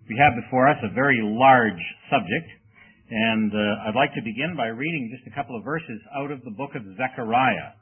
We have before us a very large subject, and I'd like to begin by reading just a couple of verses out of the book of Zechariah.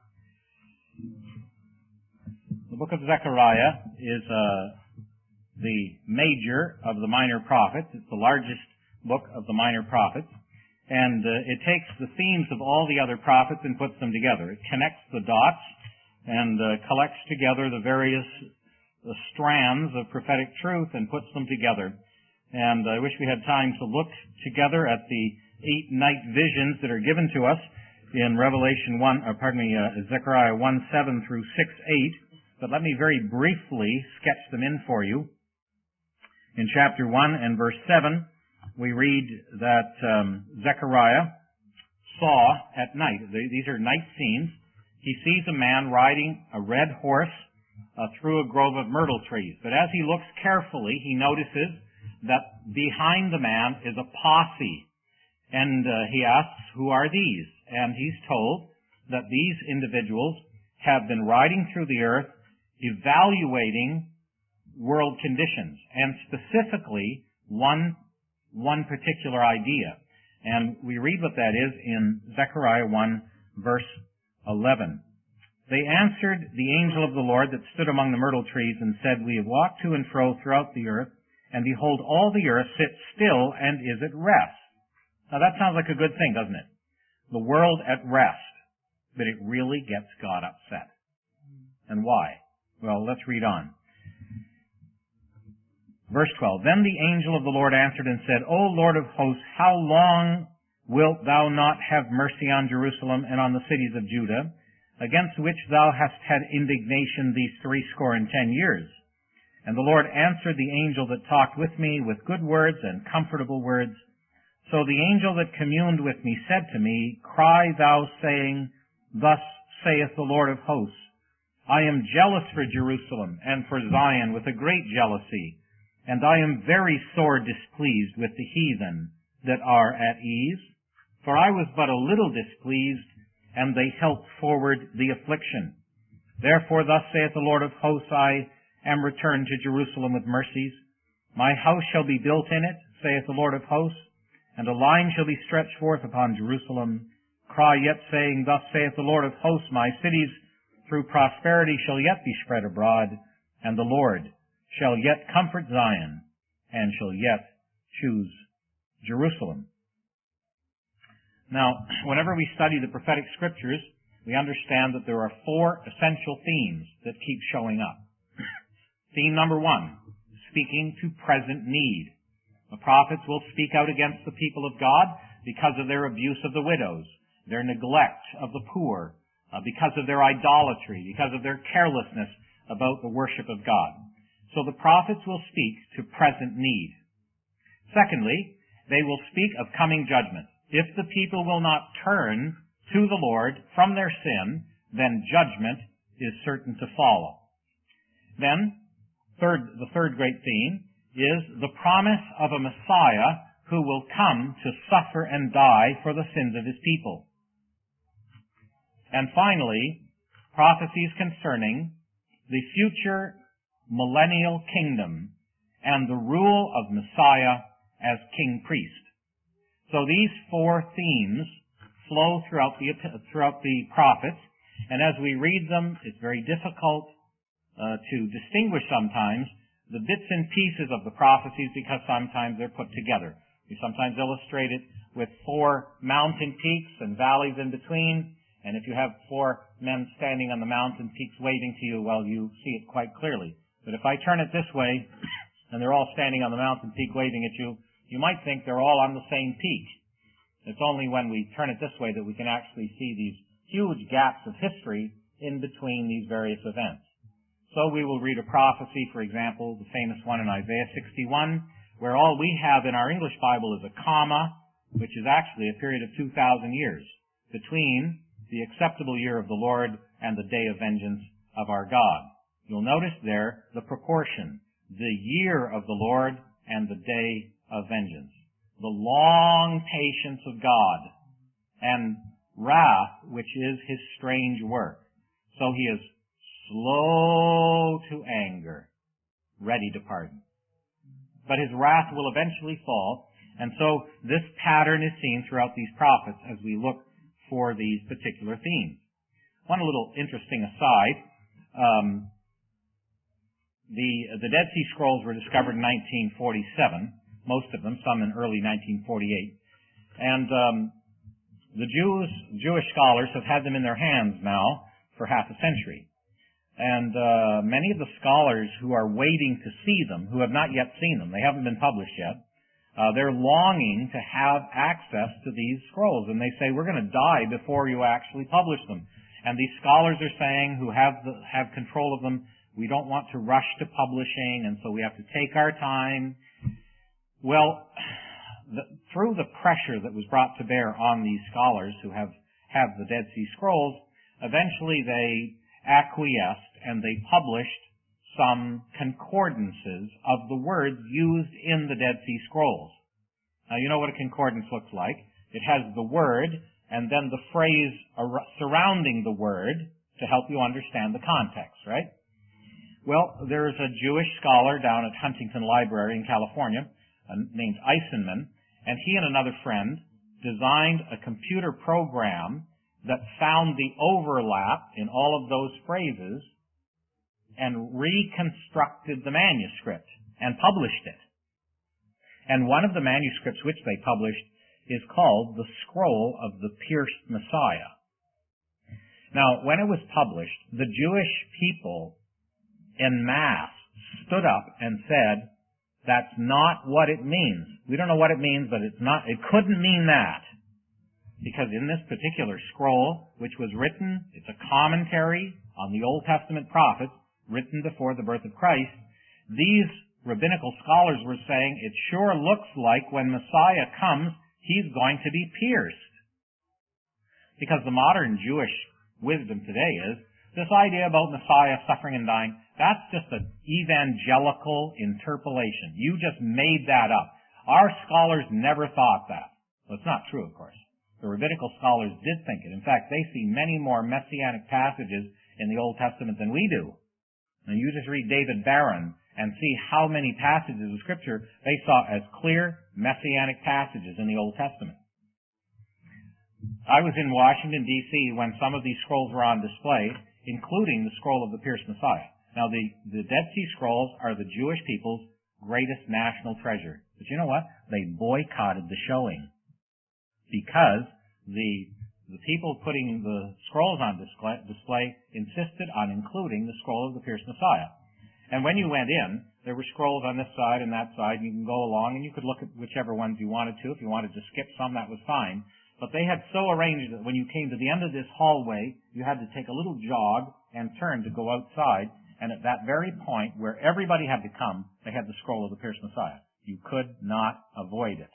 The book of Zechariah is the major of the minor prophets. It's the largest book of the minor prophets, and it takes the themes of all the other prophets and puts them together. It connects the dots and collects together the various strands of prophetic truth and puts them together. And I wish we had time to look together at the 8 night visions that are given to us in Zechariah 1:7 through 6:8. But let me very briefly sketch them in for you. In chapter 1 and verse 7, we read that Zechariah saw at night. These are night scenes. He sees a man riding a red horse through a grove of myrtle trees. But as he looks carefully, he notices that behind the man is a posse. And he asks, who are these? And he's told that these individuals have been riding through the earth, evaluating world conditions, and specifically one particular idea. And we read what that is in Zechariah 1, verse 11. They answered the angel of the Lord that stood among the myrtle trees and said, we have walked to and fro throughout the earth, and behold, all the earth sits still and is at rest. Now that sounds like a good thing, doesn't it? The world at rest. But it really gets God upset. And why? Well, let's read on. Verse 12, Then the angel of the Lord answered and said, O Lord of hosts, how long wilt thou not have mercy on Jerusalem and on the cities of Judah, against which thou hast had indignation these 70 years? And the Lord answered the angel that talked with me with good words and comfortable words. So the angel that communed with me said to me, Cry thou, saying, Thus saith the Lord of hosts, I am jealous for Jerusalem and for Zion with a great jealousy, and I am very sore displeased with the heathen that are at ease. For I was but a little displeased, and they helped forward the affliction. Therefore thus saith the Lord of hosts, I am returned to Jerusalem with mercies. My house shall be built in it, saith the Lord of hosts, and a line shall be stretched forth upon Jerusalem. Cry yet, saying, Thus saith the Lord of hosts, my cities through prosperity shall yet be spread abroad, and the Lord shall yet comfort Zion, and shall yet choose Jerusalem. Now, whenever we study the prophetic scriptures, we understand that there are 4 essential themes that keep showing up. Theme number 1, speaking to present need. The prophets will speak out against the people of God because of their abuse of the widows, their neglect of the poor, because of their idolatry, because of their carelessness about the worship of God. So the prophets will speak to present need. Secondly, they will speak of coming judgment. If the people will not turn to the Lord from their sin, then judgment is certain to follow. Then, the third great theme is the promise of a Messiah who will come to suffer and die for the sins of his people. And finally, prophecies concerning the future millennial kingdom and the rule of Messiah as king-priest. So these 4 themes flow throughout the prophets, and as we read them, it's very difficult to distinguish sometimes the bits and pieces of the prophecies because sometimes they're put together. We sometimes illustrate it with 4 mountain peaks and valleys in between, and if you have 4 men standing on the mountain peaks waving to you, well, you see it quite clearly. But if I turn it this way, and they're all standing on the mountain peak waving at you, you might think they're all on the same peak. It's only when we turn it this way that we can actually see these huge gaps of history in between these various events. So we will read a prophecy, for example, the famous one in Isaiah 61, where all we have in our English Bible is a comma, which is actually a period of 2,000 years between the acceptable year of the Lord and the day of vengeance of our God. You'll notice there the proportion, the year of the Lord and the day of vengeance. The long patience of God and wrath, which is his strange work. So he is slow to anger, ready to pardon. but his wrath will eventually fall. And so this pattern is seen throughout these prophets as we look for these particular themes. One little interesting aside, the Dead Sea Scrolls were discovered in 1947, most of them, some in early 1948. And the Jewish scholars have had them in their hands now for half a century. And many of the scholars who are waiting to see them, who have not yet seen them, they haven't been published yet, they're longing to have access to these scrolls. And they say, we're going to die before you actually publish them. And these scholars are saying, who have control of them, we don't want to rush to publishing, and so we have to take our time. Well, through the pressure that was brought to bear on these scholars who have the Dead Sea Scrolls, eventually they acquiesced and they published some concordances of the words used in the Dead Sea Scrolls. Now, you know what a concordance looks like. It has the word and then the phrase surrounding the word to help you understand the context, right? Well, there's a Jewish scholar down at Huntington Library in California named Eisenman, and he and another friend designed a computer program that found the overlap in all of those phrases and reconstructed the manuscript and published it. And one of the manuscripts which they published is called the Scroll of the Pierced Messiah. Now, when it was published, the Jewish people en masse stood up and said, that's not what it means. We don't know what it means, but it couldn't mean that. Because in this particular scroll, which was written, it's a commentary on the Old Testament prophets, written before the birth of Christ, these rabbinical scholars were saying, it sure looks like when Messiah comes, he's going to be pierced. Because the modern Jewish wisdom today is, this idea about Messiah suffering and dying, that's just an evangelical interpolation. You just made that up. Our scholars never thought that. Well, it's not true, of course. The rabbinical scholars did think it. In fact, they see many more messianic passages in the Old Testament than we do. Now, you just read David Barron and see how many passages of Scripture they saw as clear messianic passages in the Old Testament. I was in Washington, D.C. when some of these scrolls were on display, including the Scroll of the Pierced Messiah. Now, the Dead Sea Scrolls are the Jewish people's greatest national treasure. But you know what? They boycotted the showing because the people putting the scrolls on display insisted on including the Scroll of the Pierced Messiah. And when you went in, there were scrolls on this side and that side. You can go along and you could look at whichever ones you wanted to. If you wanted to skip some, that was fine. But they had so arranged that when you came to the end of this hallway, you had to take a little jog and turn to go outside. And at that very point where everybody had to come, they had the Scroll of the Pierced Messiah. You could not avoid it.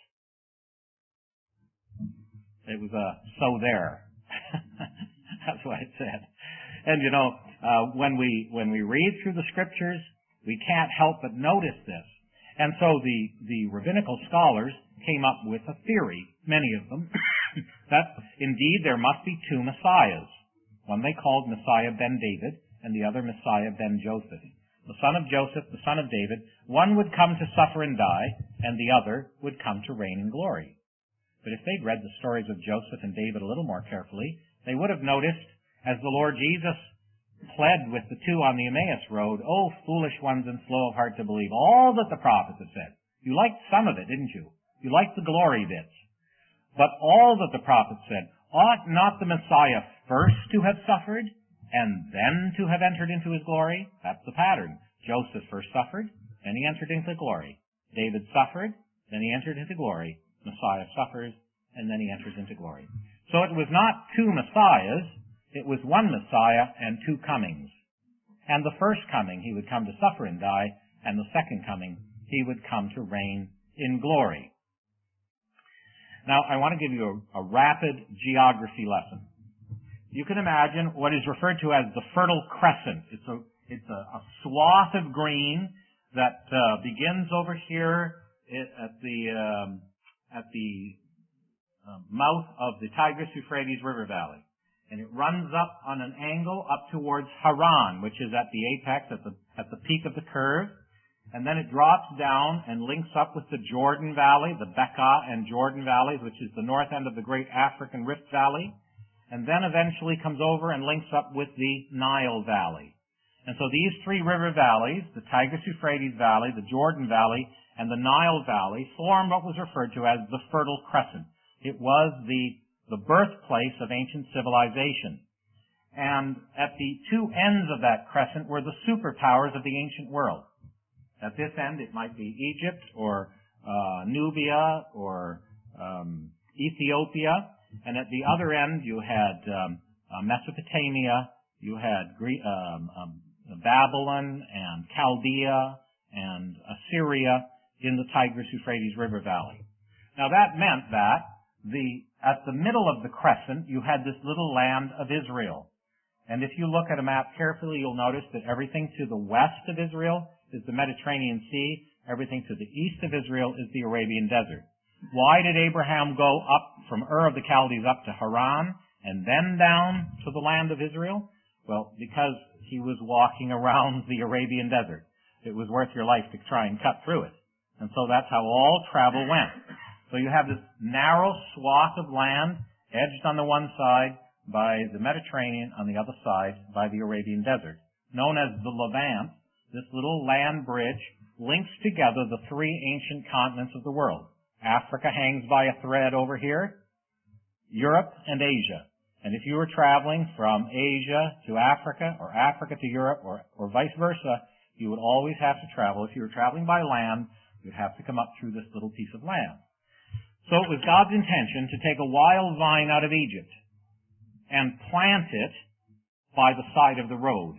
It was so there. That's what it said. And you know, when we read through the Scriptures, we can't help but notice this. And so the rabbinical scholars came up with a theory, many of them, that indeed there must be two Messiahs. One they called Messiah ben David, and the other Messiah ben Joseph. The son of Joseph, the son of David, one would come to suffer and die, and the other would come to reign in glory. But if they'd read the stories of Joseph and David a little more carefully, they would have noticed, as the Lord Jesus pled with the two on the Emmaus road, "O foolish ones and slow of heart to believe all that the prophets have said." You liked some of it, didn't you? You liked the glory bits. But all that the prophets said, ought not the Messiah first to have suffered and then to have entered into his glory? That's the pattern. Joseph first suffered, then he entered into glory. David suffered, then he entered into glory. Messiah suffers, and then he enters into glory. So it was not two Messiahs, it was one Messiah and two comings. And the first coming, he would come to suffer and die, and the second coming, he would come to reign in glory. Now, I want to give you a rapid geography lesson. You can imagine what is referred to as the Fertile Crescent. It's a swath of green that begins over here at the mouth of the Tigris-Euphrates River Valley. And it runs up on an angle up towards Haran, which is at the apex, at the peak of the curve. And then it drops down and links up with the Jordan Valley, the Bekaa and Jordan Valleys, which is the north end of the great African Rift Valley. And then eventually comes over and links up with the Nile Valley. And so these three river valleys, the Tigris-Euphrates Valley, the Jordan Valley, and the Nile Valley, form what was referred to as the Fertile Crescent. It was the birthplace of ancient civilization. And at the two ends of that crescent were the superpowers of the ancient world. At this end, it might be Egypt or Nubia or Ethiopia. And at the other end, you had Mesopotamia, you had Babylon and Chaldea and Assyria in the Tigris-Euphrates River Valley. Now that meant that at the middle of the crescent, you had this little land of Israel. And if you look at a map carefully, you'll notice that everything to the west of Israel is the Mediterranean Sea. Everything to the east of Israel is the Arabian Desert. Why did Abraham go up from Ur of the Chaldees up to Haran and then down to the land of Israel? Well, because he was walking around the Arabian Desert. It was worth your life to try and cut through it. And so that's how all travel went. So you have this narrow swath of land edged on the one side by the Mediterranean, on the other side by the Arabian Desert. Known as the Levant, this little land bridge links together the three ancient continents of the world. Africa hangs by a thread over here, Europe and Asia. And if you were traveling from Asia to Africa or Africa to Europe or vice versa, you would always have to travel. If you were traveling by land, you'd have to come up through this little piece of land. So it was God's intention to take a wild vine out of Egypt and plant it by the side of the road,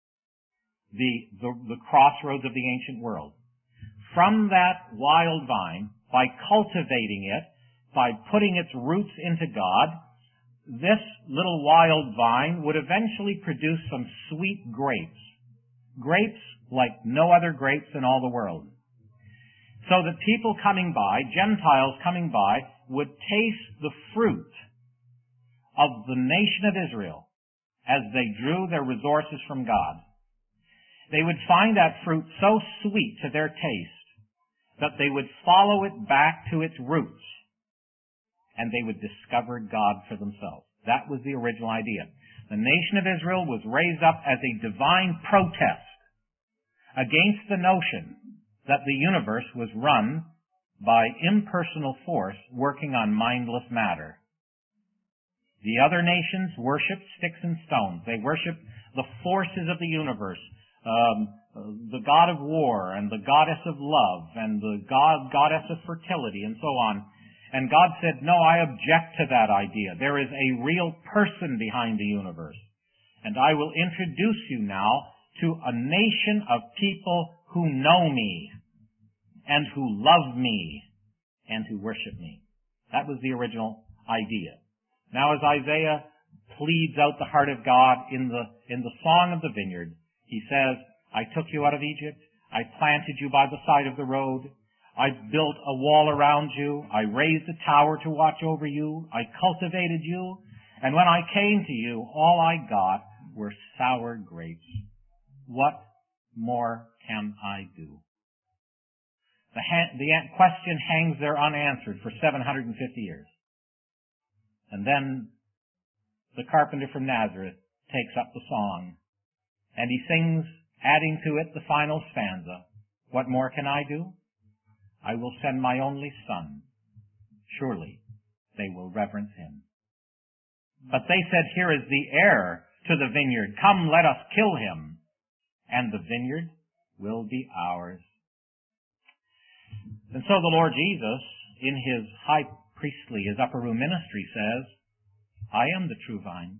the crossroads of the ancient world. From that wild vine, by cultivating it, by putting its roots into God, this little wild vine would eventually produce some sweet grapes. Grapes like no other grapes in all the world. So that people coming by, Gentiles coming by, would taste the fruit of the nation of Israel as they drew their resources from God. They would find that fruit so sweet to their taste that they would follow it back to its roots and they would discover God for themselves. That was the original idea. The nation of Israel was raised up as a divine protest against the notion that the universe was run by impersonal force working on mindless matter. The other nations worshipped sticks and stones. They worshipped the forces of the universe, the god of war and the goddess of love and the goddess of fertility and so on. And God said, no, I object to that idea. There is a real person behind the universe. And I will introduce you now to a nation of people who know me and who love me and who worship me. That was the original idea. Now as Isaiah pleads out the heart of God in the Song of the Vineyard, he says, I took you out of Egypt. I planted you by the side of the road. I built a wall around you. I raised a tower to watch over you. I cultivated you. And when I came to you, all I got were sour grapes. What more can I do? The question hangs there unanswered for 750 years. And then the carpenter from Nazareth takes up the song, and he sings, adding to it the final stanza, what more can I do? I will send my only son. Surely they will reverence him. But they said, here is the heir to the vineyard. Come, let us kill him, and the vineyard will be ours. And so the Lord Jesus, in his high priestly, his upper room ministry, says, I am the true vine.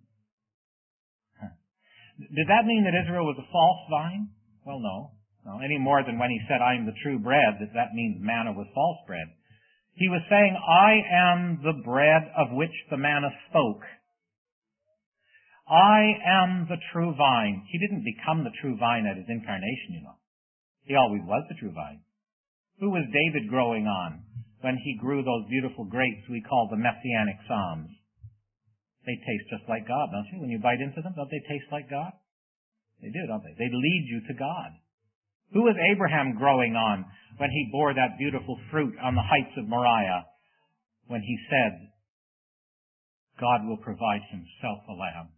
Did that mean that Israel was a false vine? Well, no. Any more than when he said, I am the true bread, that means manna was false bread. He was saying, I am the bread of which the manna spoke. I am the true vine. He didn't become the true vine at his incarnation, you know. He always was the true vine. Who was David growing on when he grew those beautiful grapes we call the Messianic Psalms? They taste just like God, don't you? When you bite into them, don't they taste like God? They do, don't they? They lead you to God. Who was Abraham growing on when he bore that beautiful fruit on the heights of Moriah, when he said, God will provide himself a lamb?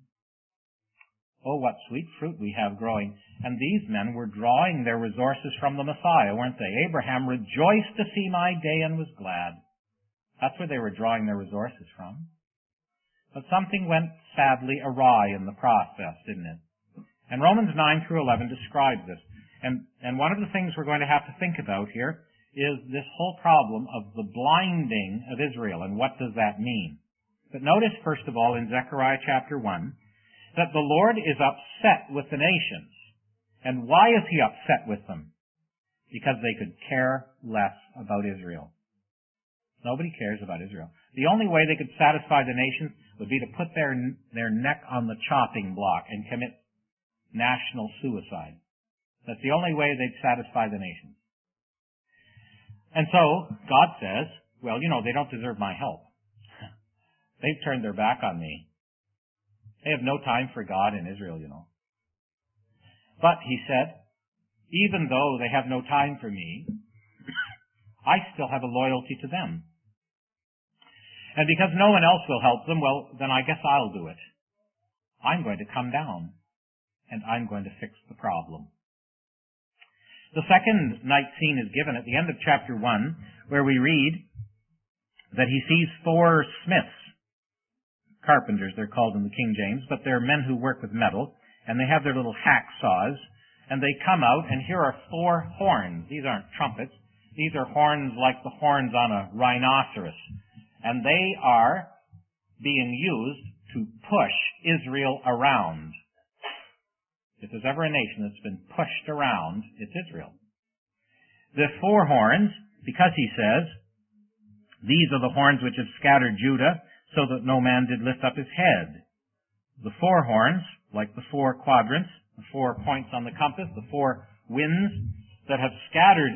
Oh, what sweet fruit we have growing. And these men were drawing their resources from the Messiah, weren't they? Abraham rejoiced to see my day and was glad. That's where they were drawing their resources from. But something went sadly awry in the process, didn't it? And Romans 9 through 11 describe this. And one of the things we're going to have to think about here is this whole problem of the blinding of Israel, and what does that mean? But notice, first of all, in Zechariah chapter 1, that the Lord is upset with the nations. And why is he upset with them? Because they could care less about Israel. Nobody cares about Israel. The only way they could satisfy the nations would be to put their neck on the chopping block and commit national suicide. That's the only way they'd satisfy the nations. And so, God says, well, they don't deserve my help. They've turned their back on me. They have no time for God in Israel, But, he said, even though they have no time for me, I still have a loyalty to them. And because no one else will help them, well, then I guess I'll do it. I'm going to come down, and I'm going to fix the problem. The second night scene is given at the end of chapter 1, where we read that he sees 4 smiths. Carpenters, they're called in the King James, but they're men who work with metal, and they have their little hacksaws, and they come out, and here are 4 horns. These aren't trumpets. These are horns like the horns on a rhinoceros. And they are being used to push Israel around. If there's ever a nation that's been pushed around, it's Israel. The 4 horns, because he says, these are the horns which have scattered Judah, so that no man did lift up his head. The 4 horns, like the 4 quadrants, the 4 points on the compass, the 4 winds that have scattered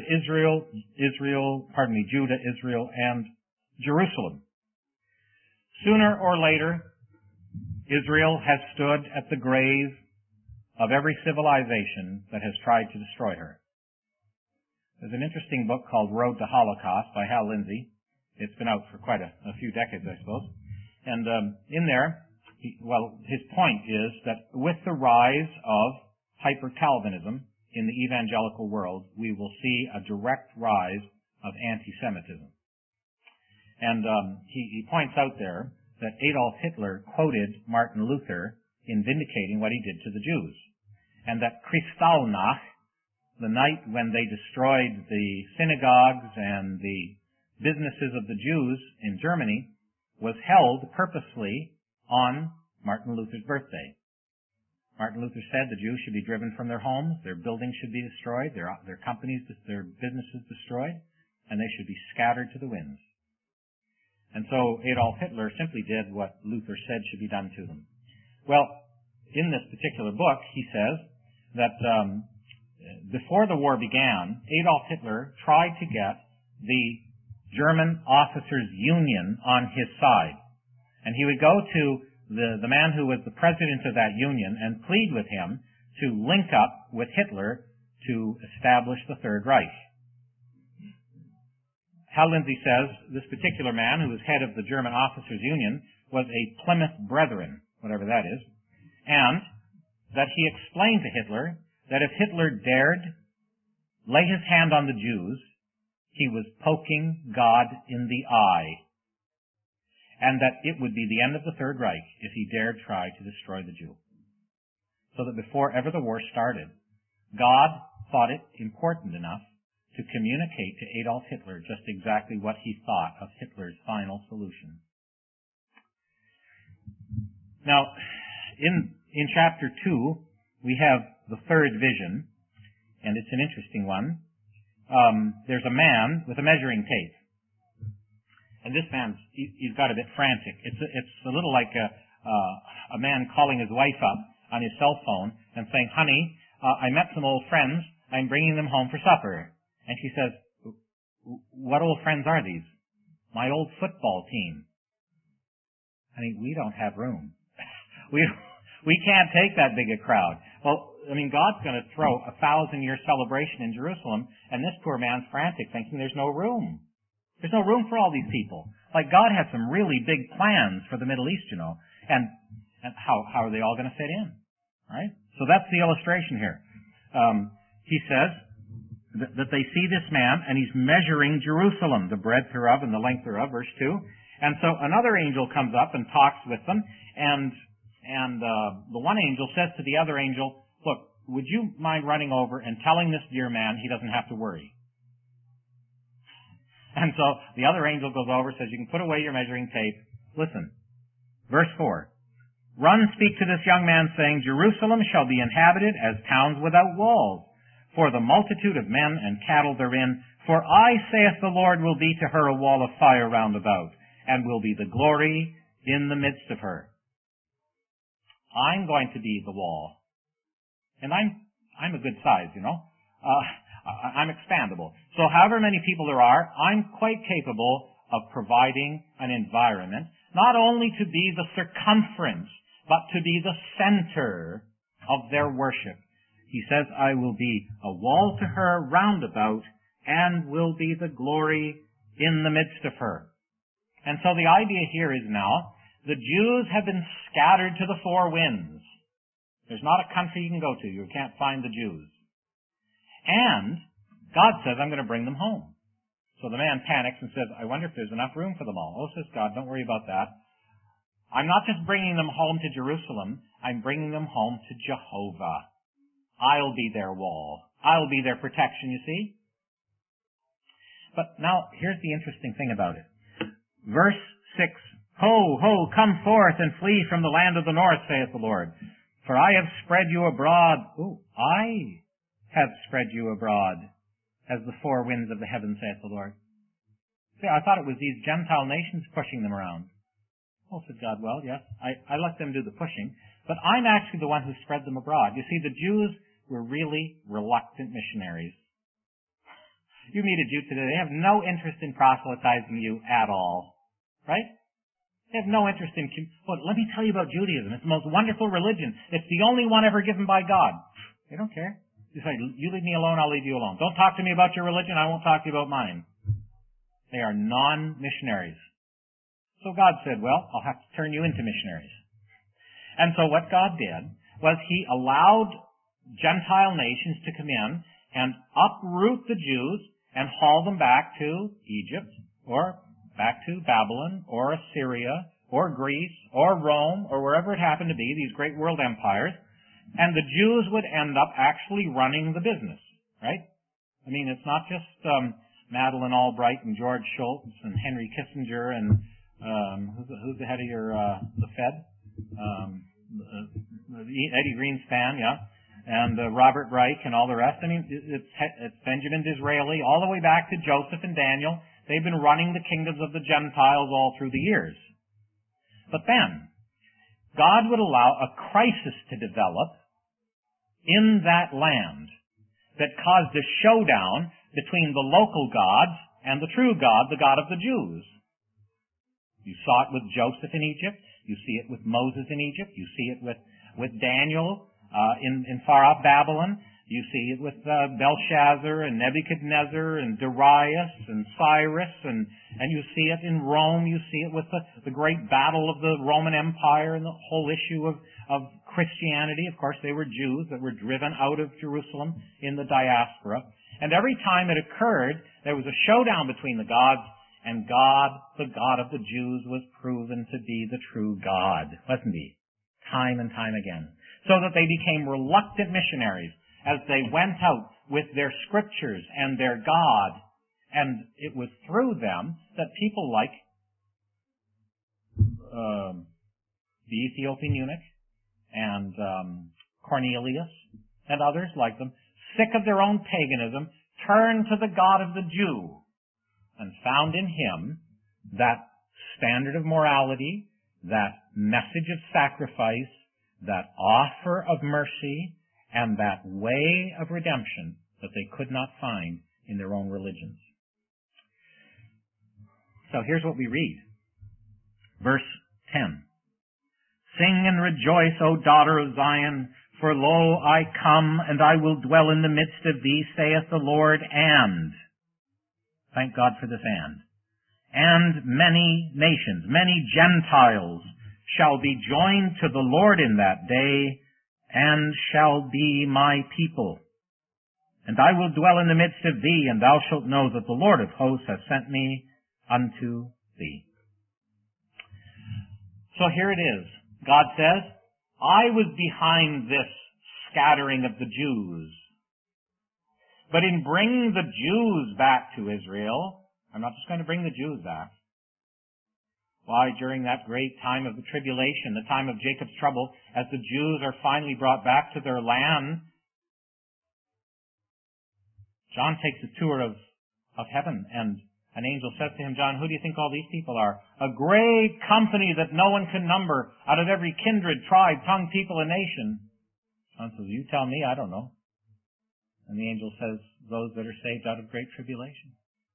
Judah, Israel, and Jerusalem. Sooner or later, Israel has stood at the grave of every civilization that has tried to destroy her. There's an interesting book called Road to Holocaust by Hal Lindsey. It's been out for quite a few decades, I suppose. And in there, his point is that with the rise of hyper-Calvinism in the evangelical world, we will see a direct rise of anti-Semitism. And he points out there that Adolf Hitler quoted Martin Luther in vindicating what he did to the Jews. And that Kristallnacht, the night when they destroyed the synagogues and the businesses of the Jews in Germany, was held purposely on Martin Luther's birthday. Martin Luther said the Jews should be driven from their homes, their buildings should be destroyed, their companies, their businesses destroyed, and they should be scattered to the winds. And so Adolf Hitler simply did what Luther said should be done to them. Well, in this particular book, he says that before the war began, Adolf Hitler tried to get the German Officers' Union on his side. And he would go to the man who was the president of that union and plead with him to link up with Hitler to establish the Third Reich. Hal Lindsey says this particular man, who was head of the German Officers' Union, was a Plymouth Brethren, whatever that is, and that he explained to Hitler that if Hitler dared lay his hand on the Jews, he was poking God in the eye, and that it would be the end of the Third Reich if he dared try to destroy the Jew. So that before ever the war started, God thought it important enough to communicate to Adolf Hitler just exactly what he thought of Hitler's final solution. Now, in chapter 2, we have the third vision, and it's an interesting one. There's a man with a measuring tape. And this man's, he's got a bit frantic. It's a little like a man calling his wife up on his cell phone and saying, honey, I met some old friends. I'm bringing them home for supper. And she says, what old friends are these? My old football team. I mean, we don't have room. We can't take that big a crowd. Well, God's going to throw a 1,000-year celebration in Jerusalem, and this poor man's frantic, thinking there's no room. There's no room for all these people. Like, God had some really big plans for the Middle East, and how are they all going to fit in? Right? So that's the illustration here. He says that they see this man, and he's measuring Jerusalem, the breadth thereof and the length thereof, verse 2. And so another angel comes up and talks with them, and the one angel says to the other angel, look, would you mind running over and telling this dear man he doesn't have to worry? And so the other angel goes over, says, you can put away your measuring tape. Listen, verse 4. Run, speak to this young man, saying, Jerusalem shall be inhabited as towns without walls, for the multitude of men and cattle therein. For I, saith the Lord, will be to her a wall of fire round about, and will be the glory in the midst of her. I'm going to be the wall. And I'm a good size, I'm expandable. So however many people there are, I'm quite capable of providing an environment, not only to be the circumference, but to be the center of their worship. He says, I will be a wall to her round about, and will be the glory in the midst of her. And so the idea here is now, the Jews have been scattered to the four winds. There's not a country you can go to. You can't find the Jews. And God says, I'm going to bring them home. So the man panics and says, I wonder if there's enough room for them all. Oh, says God, don't worry about that. I'm not just bringing them home to Jerusalem. I'm bringing them home to Jehovah. I'll be their wall. I'll be their protection, you see. But now, here's the interesting thing about it. Verse 6, Ho, ho, come forth and flee from the land of the north, saith the Lord. For I have spread you abroad. I have spread you abroad as the four winds of the heaven, saith the Lord. See, I thought it was these Gentile nations pushing them around. Oh, said God, well, yes, I let them do the pushing, but I'm actually the one who spread them abroad. You see, the Jews were really reluctant missionaries. You meet a Jew today, they have no interest in proselytizing you at all. Right? They have no interest in... Well, let me tell you about Judaism. It's the most wonderful religion. It's the only one ever given by God. They don't care. You say, you leave me alone, I'll leave you alone. Don't talk to me about your religion, I won't talk to you about mine. They are non-missionaries. So God said, well, I'll have to turn you into missionaries. And so what God did was He allowed Gentile nations to come in and uproot the Jews and haul them back to Egypt, or back to Babylon, or Assyria, or Greece, or Rome, or wherever it happened to be, these great world empires, and the Jews would end up actually running the business, right? I mean, it's not just Madeleine Albright and George Shultz and Henry Kissinger and who's the head of the Fed? Eddie Greenspan, yeah, and Robert Reich and all the rest. I mean, it's Benjamin Disraeli, all the way back to Joseph and Daniel. They've been running the kingdoms of the Gentiles all through the years. But then, God would allow a crisis to develop in that land that caused a showdown between the local gods and the true God, the God of the Jews. You saw it with Joseph in Egypt. You see it with Moses in Egypt. You see it with Daniel in far-off Babylon. You see it with Belshazzar and Nebuchadnezzar and Darius and Cyrus, and you see it in Rome. You see it with the great battle of the Roman Empire and the whole issue of Christianity. Of course, they were Jews that were driven out of Jerusalem in the diaspora. And every time it occurred, there was a showdown between the gods, and God, the God of the Jews, was proven to be the true God, wasn't He? Time and time again. So that they became reluctant missionaries as they went out with their scriptures and their God. And it was through them that people like the Ethiopian eunuch and Cornelius and others like them, sick of their own paganism, turned to the God of the Jew and found in Him that standard of morality, that message of sacrifice, that offer of mercy, and that way of redemption that they could not find in their own religions. So here's what we read. Verse 10. Sing and rejoice, O daughter of Zion, For lo, I come, and I will dwell in the midst of thee, saith the Lord, and, thank God for this and many nations, many Gentiles shall be joined to the Lord in that day, and shall be my people. And I will dwell in the midst of thee, and thou shalt know that the Lord of hosts hath sent me unto thee. So here it is. God says, I was behind this scattering of the Jews. But in bringing the Jews back to Israel, I'm not just going to bring the Jews back. Why, during that great time of the tribulation, the time of Jacob's trouble, as the Jews are finally brought back to their land, John takes a tour of heaven, and an angel says to him, John, who do you think all these people are? A great company that no one can number, out of every kindred, tribe, tongue, people, and nation. John says, you tell me, I don't know. And the angel says, those that are saved out of great tribulation.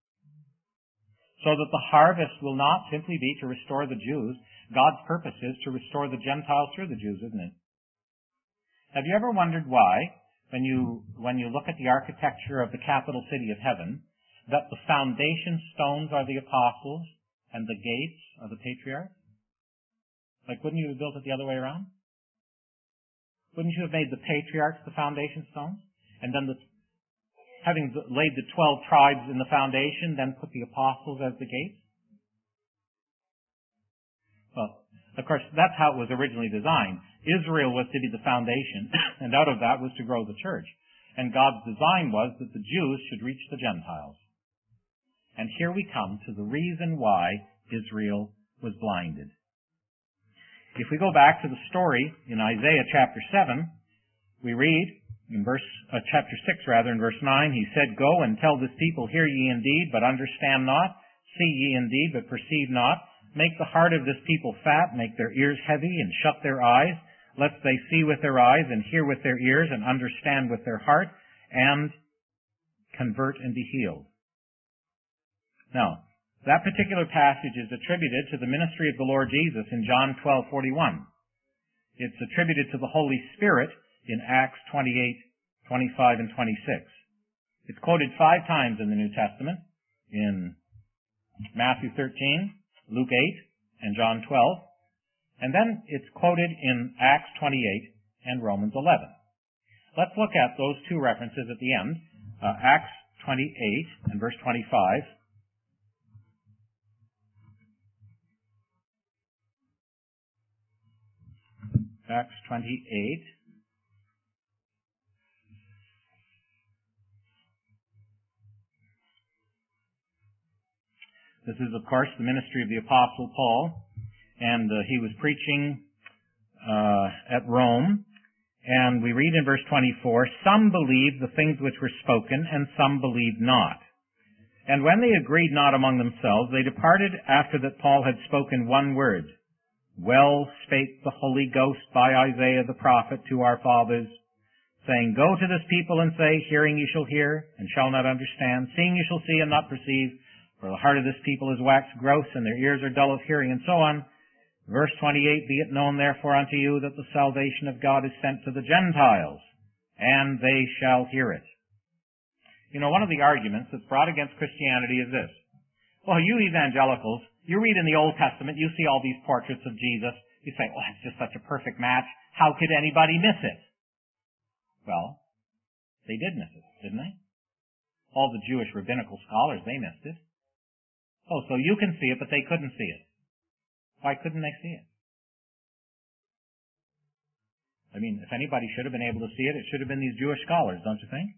So that the harvest will not simply be to restore the Jews. God's purpose is to restore the Gentiles through the Jews, isn't it? Have you ever wondered why, when you look at the architecture of the capital city of heaven, that the foundation stones are the apostles and the gates are the patriarchs? Like, wouldn't you have built it the other way around? Wouldn't you have made the patriarchs the foundation stones? And then having laid the 12 tribes in the foundation, then put the apostles as the gates? Well, of course, that's how it was originally designed. Israel was to be the foundation, and out of that was to grow the church. And God's design was that the Jews should reach the Gentiles. And here we come to the reason why Israel was blinded. If we go back to the story in Isaiah chapter 7, we read, in chapter 6 rather, in verse 9, he said, Go and tell this people, hear ye indeed, but understand not, see ye indeed, but perceive not. Make the heart of this people fat, make their ears heavy, and shut their eyes, lest they see with their eyes, and hear with their ears, and understand with their heart, and convert and be healed. Now, that particular passage is attributed to the ministry of the Lord Jesus in John 12:41. It's attributed to the Holy Spirit in Acts 28, 25, and 26. It's quoted 5 times in the New Testament, in Matthew 13, Luke 8, and John 12. And then it's quoted in Acts 28 and Romans 11. Let's look at those 2 references at the end. Acts 28 and verse 25. Acts 28. This is, of course, the ministry of the Apostle Paul, and he was preaching at Rome, and we read in verse 24, Some believed the things which were spoken, and some believed not. And when they agreed not among themselves, they departed after that Paul had spoken one word. Well spake the Holy Ghost by Isaiah the prophet to our fathers, saying, Go to this people and say, Hearing ye shall hear, and shall not understand, seeing ye shall see, and not perceive, for the heart of this people is waxed gross, and their ears are dull of hearing, and so on. Verse 28, Be it known therefore unto you that the salvation of God is sent to the Gentiles, and they shall hear it. You know, one of the arguments that's brought against Christianity is this. Well, you evangelicals, you read in the Old Testament, you see all these portraits of Jesus. You say, oh, it's just such a perfect match. How could anybody miss it? Well, they did miss it, didn't they? All the Jewish rabbinical scholars, they missed it. Oh, so you can see it, but they couldn't see it. Why couldn't they see it? I mean, if anybody should have been able to see it, it should have been these Jewish scholars, don't you think?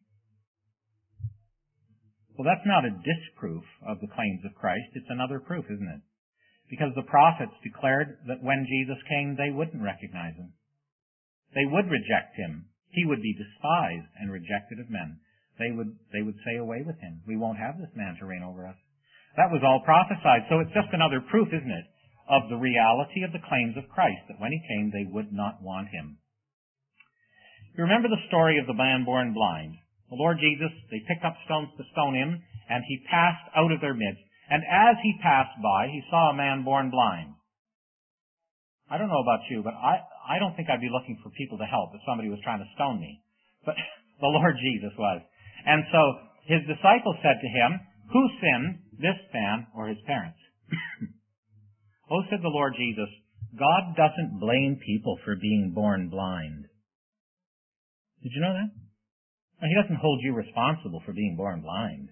Well, that's not a disproof of the claims of Christ. It's another proof, isn't it? Because the prophets declared that when Jesus came, they wouldn't recognize him. They would reject him. He would be despised and rejected of men. They would say, away with him. We won't have this man to reign over us. That was all prophesied. So it's just another proof, isn't it, of the reality of the claims of Christ, that when he came, they would not want him. You remember the story of the man born blind. The Lord Jesus, they picked up stones to stone him, and he passed out of their midst. And as he passed by, he saw a man born blind. I don't know about you, but I don't think I'd be looking for people to help if somebody was trying to stone me. But the Lord Jesus was. And so his disciples said to him, who sinned, this man or his parents? Oh, said the Lord Jesus, God doesn't blame people for being born blind. Did you know that? Now, he doesn't hold you responsible for being born blind.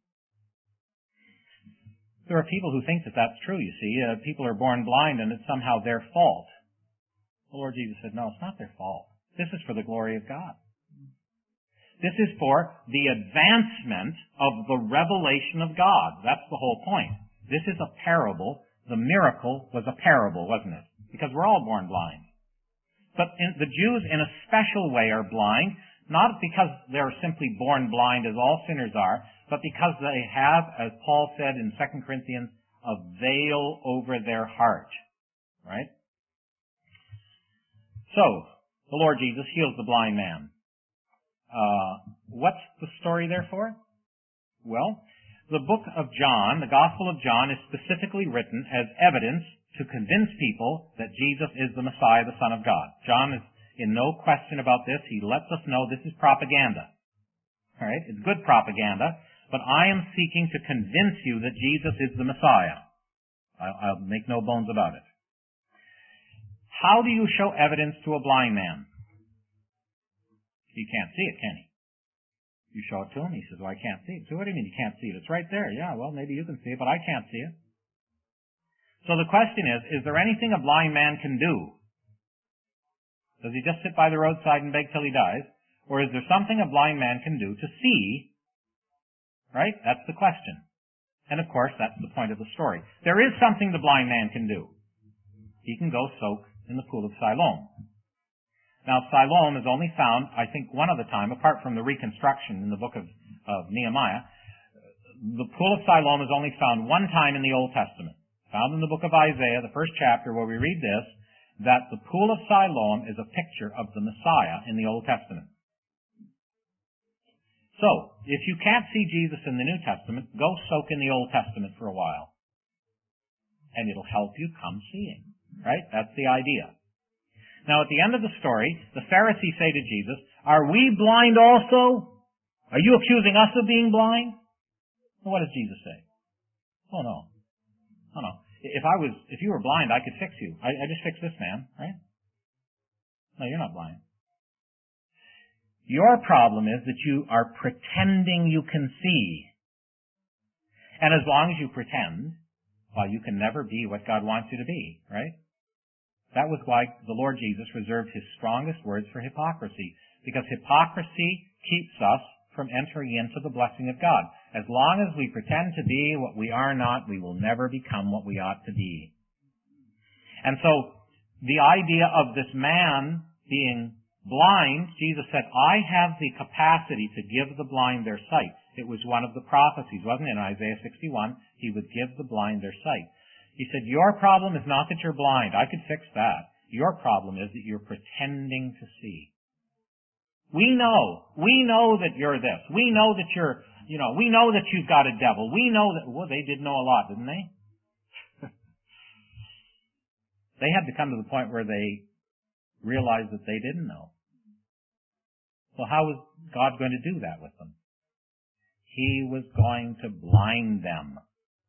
There are people who think that that's true, you see. People are born blind and it's somehow their fault. The Lord Jesus said, no, it's not their fault. This is for the glory of God. This is for the advancement of the revelation of God. That's the whole point. This is a parable. The miracle was a parable, wasn't it? Because we're all born blind. But the Jews in a special way are blind, not because they're simply born blind as all sinners are, but because they have, as Paul said in 2 Corinthians, a veil over their heart. Right? So, the Lord Jesus heals the blind man. What's the story therefore? Well, the book of John, the Gospel of John, is specifically written as evidence to convince people that Jesus is the Messiah, the Son of God. John is in no question about this. He lets us know this is propaganda. All right? It's good propaganda, but I am seeking to convince you that Jesus is the Messiah. I'll make no bones about it. How do you show evidence to a blind man? He can't see it, can he? You show it to him, he says, well, I can't see it. So what do you mean you can't see it? It's right there. Yeah, well, maybe you can see it, but I can't see it. So the question is there anything a blind man can do? Does he just sit by the roadside and beg till he dies? Or is there something a blind man can do to see? Right? That's the question. And of course, that's the point of the story. There is something the blind man can do. He can go soak in the pool of Siloam. Now, Siloam is only found, I think, one other time, apart from the reconstruction in the book of Nehemiah. The pool of Siloam is only found one time in the Old Testament. Found in the book of Isaiah, the first chapter, where we read this, that the pool of Siloam is a picture of the Messiah in the Old Testament. So, if you can't see Jesus in the New Testament, go soak in the Old Testament for a while. And it'll help you come seeing. Right? That's the idea. Now, at the end of the story, the Pharisees say to Jesus, are we blind also? Are you accusing us of being blind? Well, what does Jesus say? Oh, no. Oh, no. If you were blind, I could fix you. I just fixed this man, right? No, you're not blind. Your problem is that you are pretending you can see. And as long as you pretend, well, you can never be what God wants you to be, right? That was why the Lord Jesus reserved his strongest words for hypocrisy, because hypocrisy keeps us from entering into the blessing of God. As long as we pretend to be what we are not, we will never become what we ought to be. And so, the idea of this man being blind, Jesus said, I have the capacity to give the blind their sight. It was one of the prophecies, wasn't it? In Isaiah 61, he would give the blind their sight. He said, your problem is not that you're blind. I could fix that. Your problem is that you're pretending to see. We know that you're this. We know that we know that you've got a devil. We know that, well, they did know a lot, didn't they? They had to come to the point where they realized that they didn't know. So how was God going to do that with them? He was going to blind them.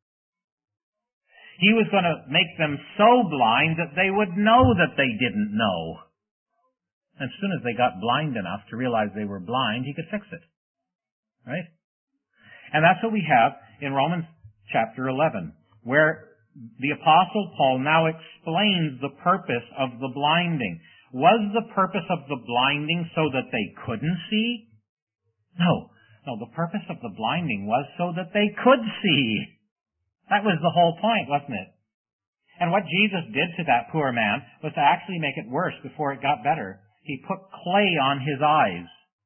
He was going to make them so blind that they would know that they didn't know. As soon as they got blind enough to realize they were blind, he could fix it. Right? And that's what we have in Romans chapter 11, where the Apostle Paul now explains the purpose of the blinding. Was the purpose of the blinding so that they couldn't see? No. No, the purpose of the blinding was so that they could see. That was the whole point, wasn't it? And what Jesus did to that poor man was to actually make it worse before it got better. He put clay on his eyes.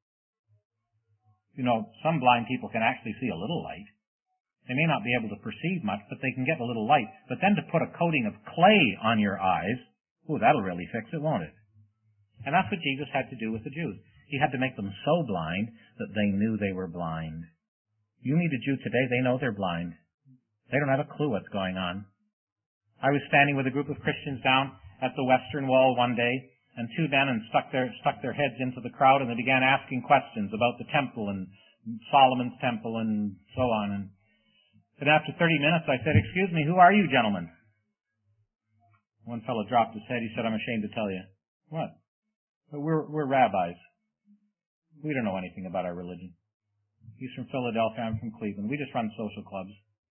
You know, some blind people can actually see a little light. They may not be able to perceive much, but they can get a little light. But then to put a coating of clay on your eyes, ooh, that'll really fix it, won't it? And that's what Jesus had to do with the Jews. He had to make them so blind that they knew they were blind. You meet a Jew today, they know they're blind. They don't have a clue what's going on. I was standing with a group of Christians down at the Western Wall one day, and two men and stuck their heads into the crowd, and they began asking questions about the temple and Solomon's temple and so on. And after 30 minutes, I said, "Excuse me, who are you gentlemen?" One fellow dropped his head. He said, "I'm ashamed to tell you." "What?" We're rabbis. We don't know anything about our religion. He's from Philadelphia, I'm from Cleveland. We just run social clubs.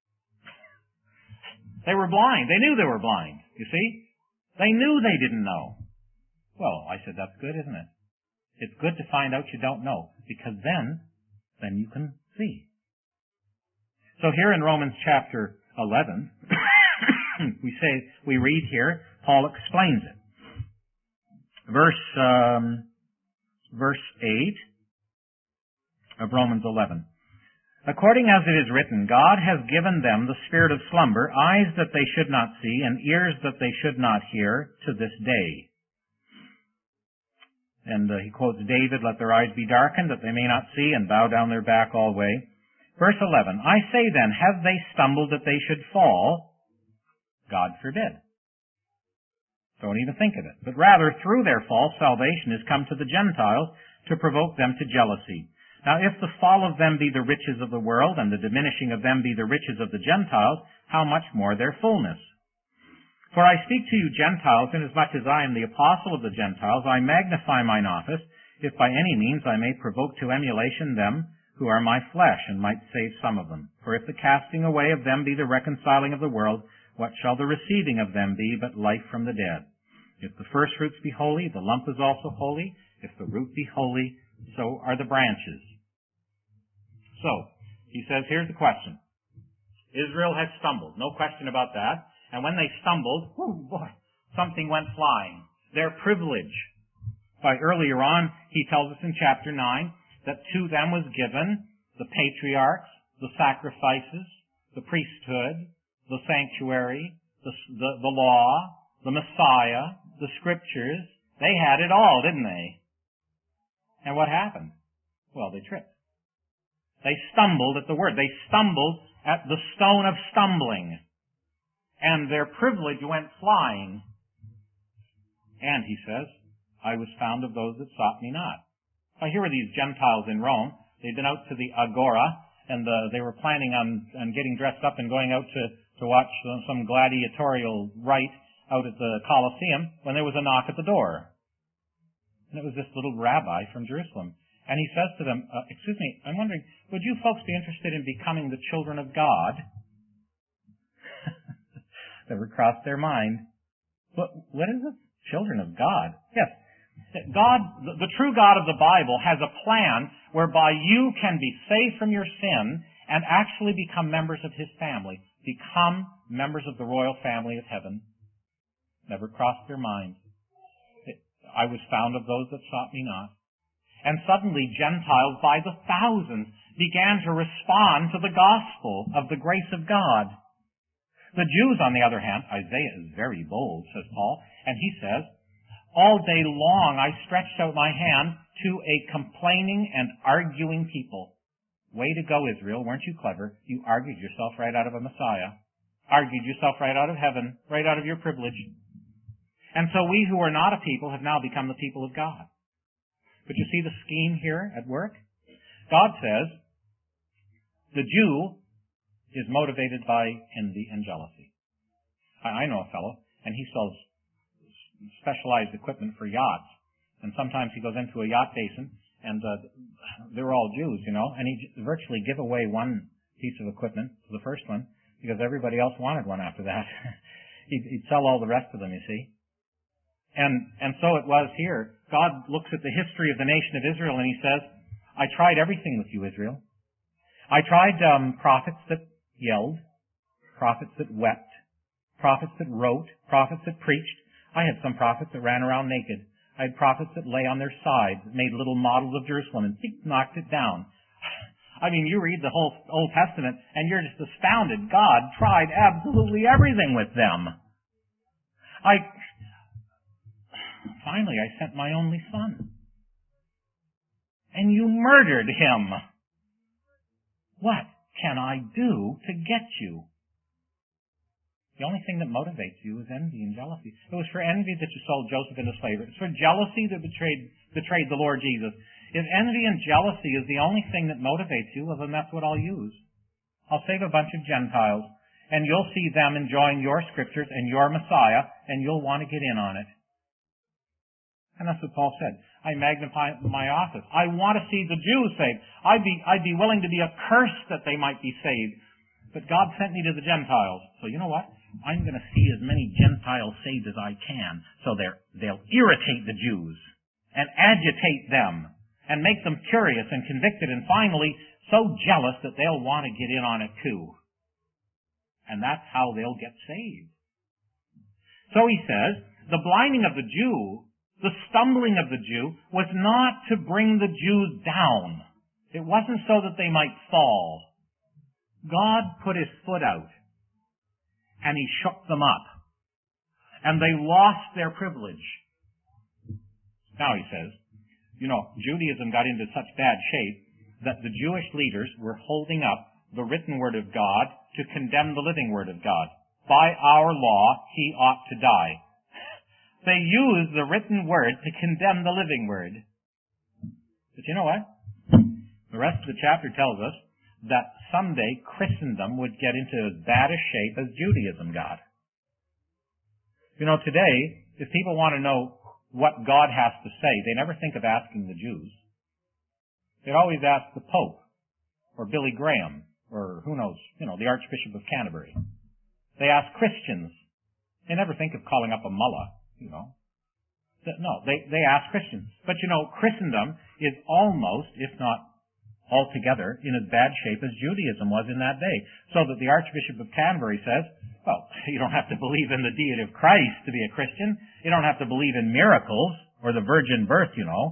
They were blind. They knew they were blind, you see? They knew they didn't know. Well, I said, that's good, isn't it? It's good to find out you don't know, because then you can see. So here in Romans chapter 11, we read here, Paul explains it. Verse 8 of Romans 11. According as it is written, God has given them the spirit of slumber, eyes that they should not see, and ears that they should not hear, to this day. And he quotes David, "Let their eyes be darkened, that they may not see, and bow down their back alway." Verse 11, I say then, have they stumbled that they should fall? God forbid. Don't even think of it. But rather, through their fall, salvation is come to the Gentiles to provoke them to jealousy. Now, if the fall of them be the riches of the world, and the diminishing of them be the riches of the Gentiles, how much more their fullness? For I speak to you Gentiles, inasmuch as I am the apostle of the Gentiles, I magnify mine office, if by any means I may provoke to emulation them who are my flesh, and might save some of them. For if the casting away of them be the reconciling of the world, what shall the receiving of them be but life from the dead? If the first fruits be holy, the lump is also holy. If the root be holy, so are the branches. So, he says, here's the question. Israel has stumbled. No question about that. And when they stumbled, something went flying. Their privilege. By earlier on, he tells us in chapter 9 that to them was given the patriarchs, the sacrifices, the priesthood, the sanctuary, the law, the Messiah, the scriptures. They had it all, didn't they? And what happened? Well, they tripped. They stumbled at the word. They stumbled at the stone of stumbling. And their privilege went flying. And, he says, I was found of those that sought me not. Now, here were these Gentiles in Rome. They'd been out to the Agora, and they were planning on getting dressed up and going out to watch some gladiatorial rite out at the Colosseum, when there was a knock at the door. And it was this little rabbi from Jerusalem. And he says to them, excuse me, I'm wondering, would you folks be interested in becoming the children of God? Never crossed their mind. What is it? Children of God? Yes. God, the true God of the Bible, has a plan whereby you can be saved from your sin and actually become members of His family. Become members of the royal family of heaven. Never crossed their mind. I was found of those that sought me not. And suddenly Gentiles by the thousands began to respond to the gospel of the grace of God. The Jews, on the other hand, Isaiah is very bold, says Paul, and he says, all day long I stretched out my hand to a complaining and arguing people. Way to go, Israel. Weren't you clever? You argued yourself right out of a Messiah. Argued yourself right out of heaven, right out of your privilege. And so we who are not a people have now become the people of God. But you see the scheme here at work? God says the Jew is motivated by envy and jealousy. I know a fellow, and he sells specialized equipment for yachts. And sometimes he goes into a yacht basin, and they're all Jews, you know, and he'd virtually give away one piece of equipment to the first one, because everybody else wanted one after that. He'd sell all the rest of them, you see. And so it was here. God looks at the history of the nation of Israel and He says, I tried everything with you, Israel. I tried prophets that yelled, prophets that wept, prophets that wrote, prophets that preached. I had some prophets that ran around naked. I had prophets that lay on their sides, that made little models of Jerusalem and knocked it down. I mean, you read the whole Old Testament and you're just astounded. God tried absolutely everything with them. Finally, I sent my only son. And you murdered him. What can I do to get you? The only thing that motivates you is envy and jealousy. It was for envy that you sold Joseph into slavery. It's for jealousy that betrayed the Lord Jesus. If envy and jealousy is the only thing that motivates you, well, then that's what I'll use. I'll save a bunch of Gentiles, and you'll see them enjoying your scriptures and your Messiah, and you'll want to get in on it. And that's what Paul said. I magnify my office. I want to see the Jews saved. I'd be willing to be accursed that they might be saved. But God sent me to the Gentiles. So you know what? I'm going to see as many Gentiles saved as I can, so they'll irritate the Jews and agitate them and make them curious and convicted and finally so jealous that they'll want to get in on it too. And that's how they'll get saved. So he says, the blinding of the Jew, the stumbling of the Jew, was not to bring the Jews down. It wasn't so that they might fall. God put his foot out, and he shook them up, and they lost their privilege. Now he says, Judaism got into such bad shape that the Jewish leaders were holding up the written word of God to condemn the living word of God. By our law, he ought to die. They used the written word to condemn the living word. But you know what? The rest of the chapter tells us that someday Christendom would get into as bad a shape as Judaism got. Today, if people want to know what God has to say, they never think of asking the Jews. They'd always ask the Pope, or Billy Graham, or who knows, the Archbishop of Canterbury. They ask Christians. They never think of calling up a mullah, No, they ask Christians. But Christendom is almost, if not altogether, in as bad shape as Judaism was in that day. So that the Archbishop of Canterbury says, well, you don't have to believe in the deity of Christ to be a Christian. You don't have to believe in miracles or the virgin birth,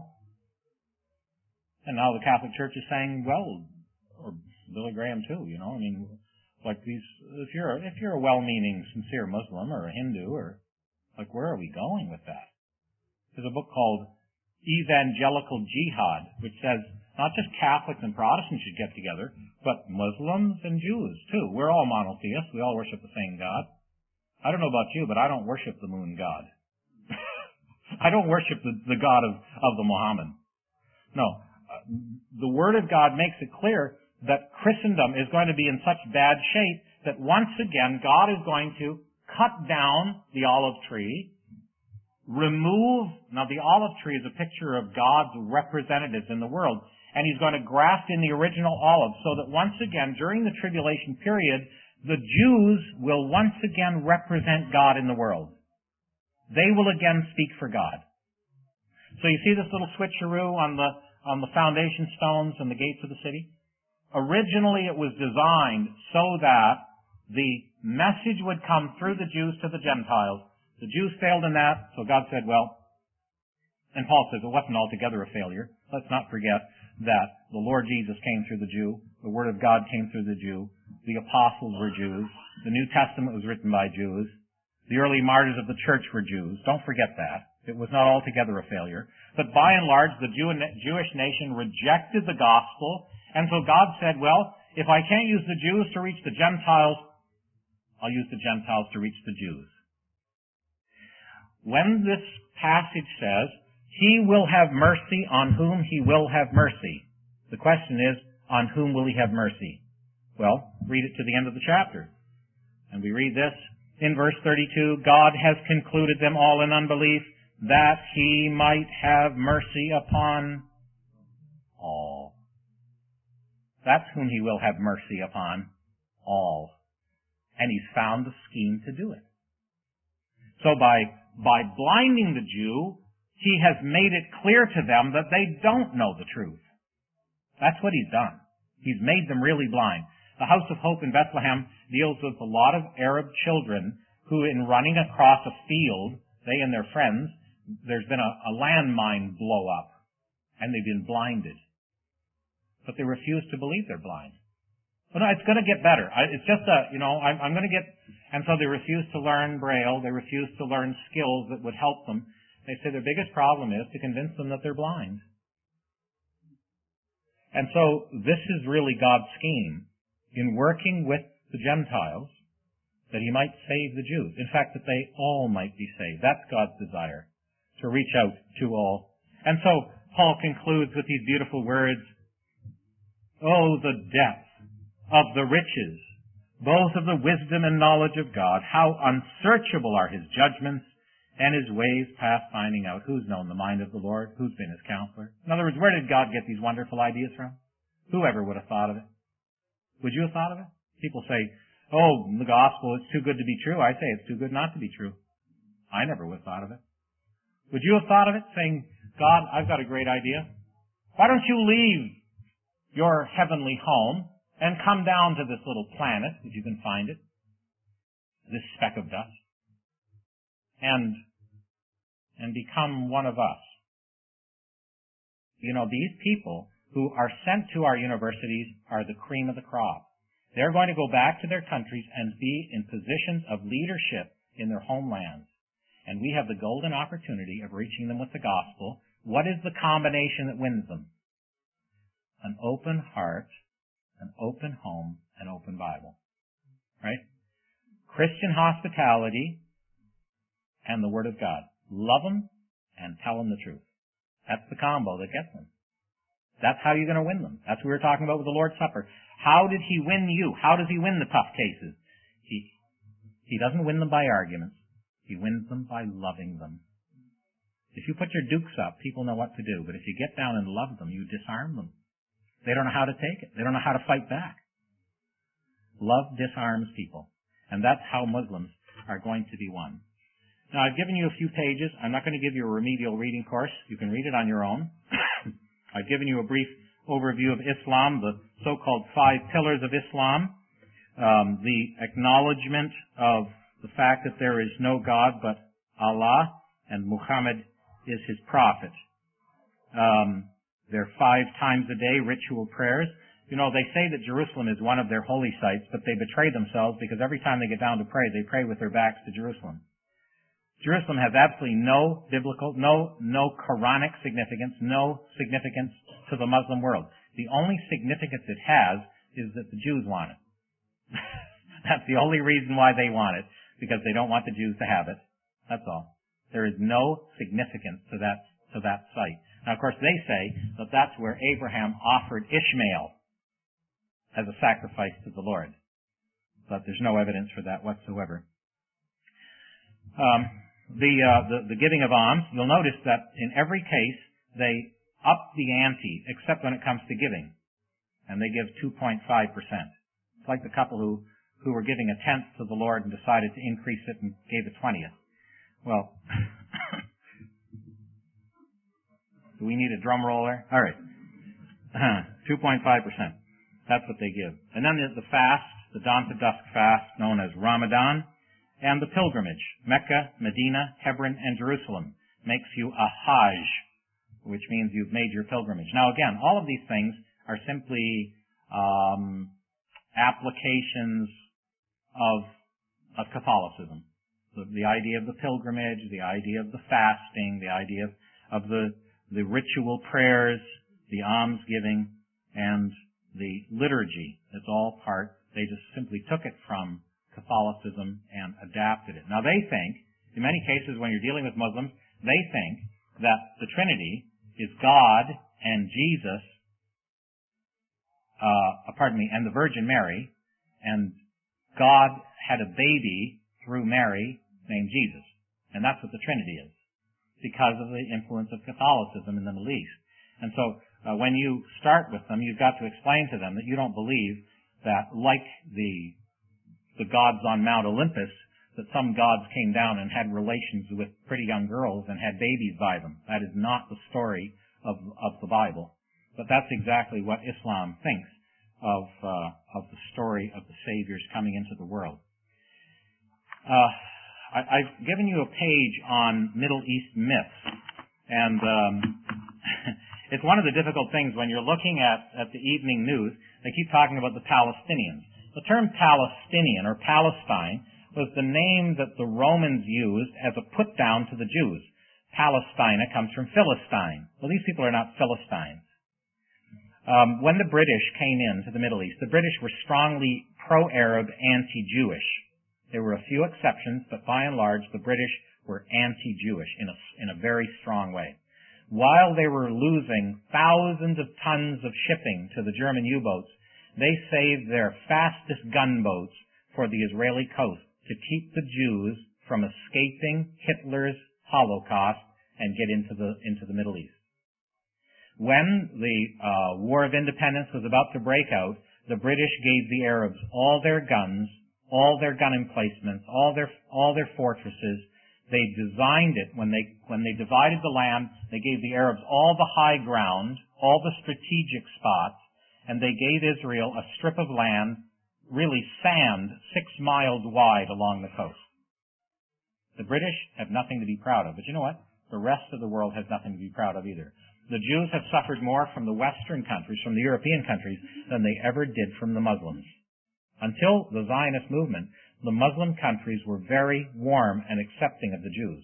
And now the Catholic Church is saying, well, or Billy Graham too, like these, if you're a well-meaning, sincere Muslim or a Hindu, or where are we going with that? There's a book called Evangelical Jihad, which says not just Catholics and Protestants should get together, but Muslims and Jews too. We're all monotheists. We all worship the same God. I don't know about you, but I don't worship the moon god. I don't worship the God of the Muhammad. No. The Word of God makes it clear that Christendom is going to be in such bad shape that once again God is going to cut down the olive tree, now the olive tree is a picture of God's representatives in the world, and he's going to graft in the original olive so that once again, during the tribulation period, the Jews will once again represent God in the world. They will again speak for God. So you see this little switcheroo on the foundation stones and the gates of the city? Originally it was designed so that the message would come through the Jews to the Gentiles. The Jews failed in that, so God said, and Paul says it wasn't altogether a failure. Let's not forget that the Lord Jesus came through the Jew, the Word of God came through the Jew, the apostles were Jews, the New Testament was written by Jews, the early martyrs of the church were Jews. Don't forget that. It was not altogether a failure. But by and large, the Jewish nation rejected the gospel, and so God said, if I can't use the Jews to reach the Gentiles, I'll use the Gentiles to reach the Jews. When this passage says, he will have mercy on whom he will have mercy, the question is, on whom will he have mercy? Well, read it to the end of the chapter. And we read this in verse 32, God has concluded them all in unbelief, that he might have mercy upon all. That's whom he will have mercy upon, all. And he's found the scheme to do it. So by blinding the Jew, he has made it clear to them that they don't know the truth. That's what he's done. He's made them really blind. The House of Hope in Bethlehem deals with a lot of Arab children who, in running across a field, they and their friends, there's been a landmine blow up, and they've been blinded. But they refuse to believe they're blind. Well, no, it's going to get better. It's just I'm going to get, and so they refuse to learn Braille. They refuse to learn skills that would help them. They say their biggest problem is to convince them that they're blind. And so this is really God's scheme in working with the Gentiles that he might save the Jews. In fact, that they all might be saved. That's God's desire, to reach out to all. And so Paul concludes with these beautiful words, "Oh, the depth of the riches, both of the wisdom and knowledge of God. How unsearchable are his judgments and his ways past finding out." Who's known the mind of the Lord? Who's been his counselor? In other words, where did God get these wonderful ideas from? Whoever would have thought of it? Would you have thought of it? People say, "Oh, the gospel, it's too good to be true." I say it's too good not to be true. I never would have thought of it. Would you have thought of it, saying, "God, I've got a great idea. Why don't you leave your heavenly home and come down to this little planet, if you can find it, this speck of dust, and become one of us?" You know, these people who are sent to our universities are the cream of the crop. They're going to go back to their countries and be in positions of leadership in their homelands. And we have the golden opportunity of reaching them with the gospel. What is the combination that wins them? An open heart, an open home, an open Bible. Right? Christian hospitality and the Word of God. Love them and tell them the truth. That's the combo that gets them. That's how you're going to win them. That's what we were talking about with the Lord's Supper. How did he win you? How does he win the tough cases? He doesn't win them by arguments. He wins them by loving them. If you put your dukes up, people know what to do. But if you get down and love them, you disarm them. They don't know how to take it. They don't know how to fight back. Love disarms people. And that's how Muslims are going to be won. Now, I've given you a few pages. I'm not going to give you a remedial reading course. You can read it on your own. I've given you a brief overview of Islam, the so-called 5 pillars of Islam, the acknowledgement of the fact that there is no God but Allah, and Muhammad is his prophet. There are 5 times a day ritual prayers. You know, they say that Jerusalem is one of their holy sites, but they betray themselves because every time they get down to pray, they pray with their backs to Jerusalem. Jerusalem has absolutely no biblical, no Quranic significance, no significance to the Muslim world. The only significance it has is that the Jews want it. That's the only reason why they want it, because they don't want the Jews to have it. That's all. There is no significance to that site. Now, of course, they say that that's where Abraham offered Ishmael as a sacrifice to the Lord. But there's no evidence for that whatsoever. The giving of alms, you'll notice that in every case they up the ante, except when it comes to giving, and they give 2.5%. It's like the couple who were giving a tenth to the Lord and decided to increase it and gave a 20th. Well, do we need a drum roller? All right, 2.5%. That's what they give. And then there's the fast, the dawn to dusk fast, known as Ramadan. And the pilgrimage, Mecca, Medina, Hebron, and Jerusalem, makes you a Hajj, which means you've made your pilgrimage. Now again, all of these things are simply applications of Catholicism. The idea of the pilgrimage, the idea of the fasting, the idea of the ritual prayers, the alms giving, and the liturgy. It's all part. They just simply took it from Catholicism and adapted it. Now they think, in many cases when you're dealing with Muslims, they think that the Trinity is God and Jesus, and the Virgin Mary, and God had a baby through Mary named Jesus. And that's what the Trinity is, because of the influence of Catholicism in the Middle East. And so when you start with them, you've got to explain to them that you don't believe that, like the gods on Mount Olympus, that some gods came down and had relations with pretty young girls and had babies by them. That is not the story of the Bible. But that's exactly what Islam thinks of the story of the Savior's coming into the world. I've given you a page on Middle East myths, and it's one of the difficult things when you're looking at the evening news. They keep talking about the Palestinians. The term Palestinian or Palestine was the name that the Romans used as a put-down to the Jews. Palestina comes from Philistine. Well, these people are not Philistines. When the British came into the Middle East, the British were strongly pro-Arab, anti-Jewish. There were a few exceptions, but by and large, the British were anti-Jewish in a very strong way. While they were losing thousands of tons of shipping to the German U-boats, they saved their fastest gunboats for the Israeli coast to keep the Jews from escaping Hitler's Holocaust and get into the Middle East. When the War of Independence was about to break out, the British gave the Arabs all their guns, all their gun emplacements, all their fortresses. They designed it when they divided the land. They gave the Arabs all the high ground, all the strategic spots, and they gave Israel a strip of land, really sand, 6 miles wide along the coast. The British have nothing to be proud of, but you know what? The rest of the world has nothing to be proud of either. The Jews have suffered more from the Western countries, from the European countries, than they ever did from the Muslims. Until the Zionist movement, the Muslim countries were very warm and accepting of the Jews.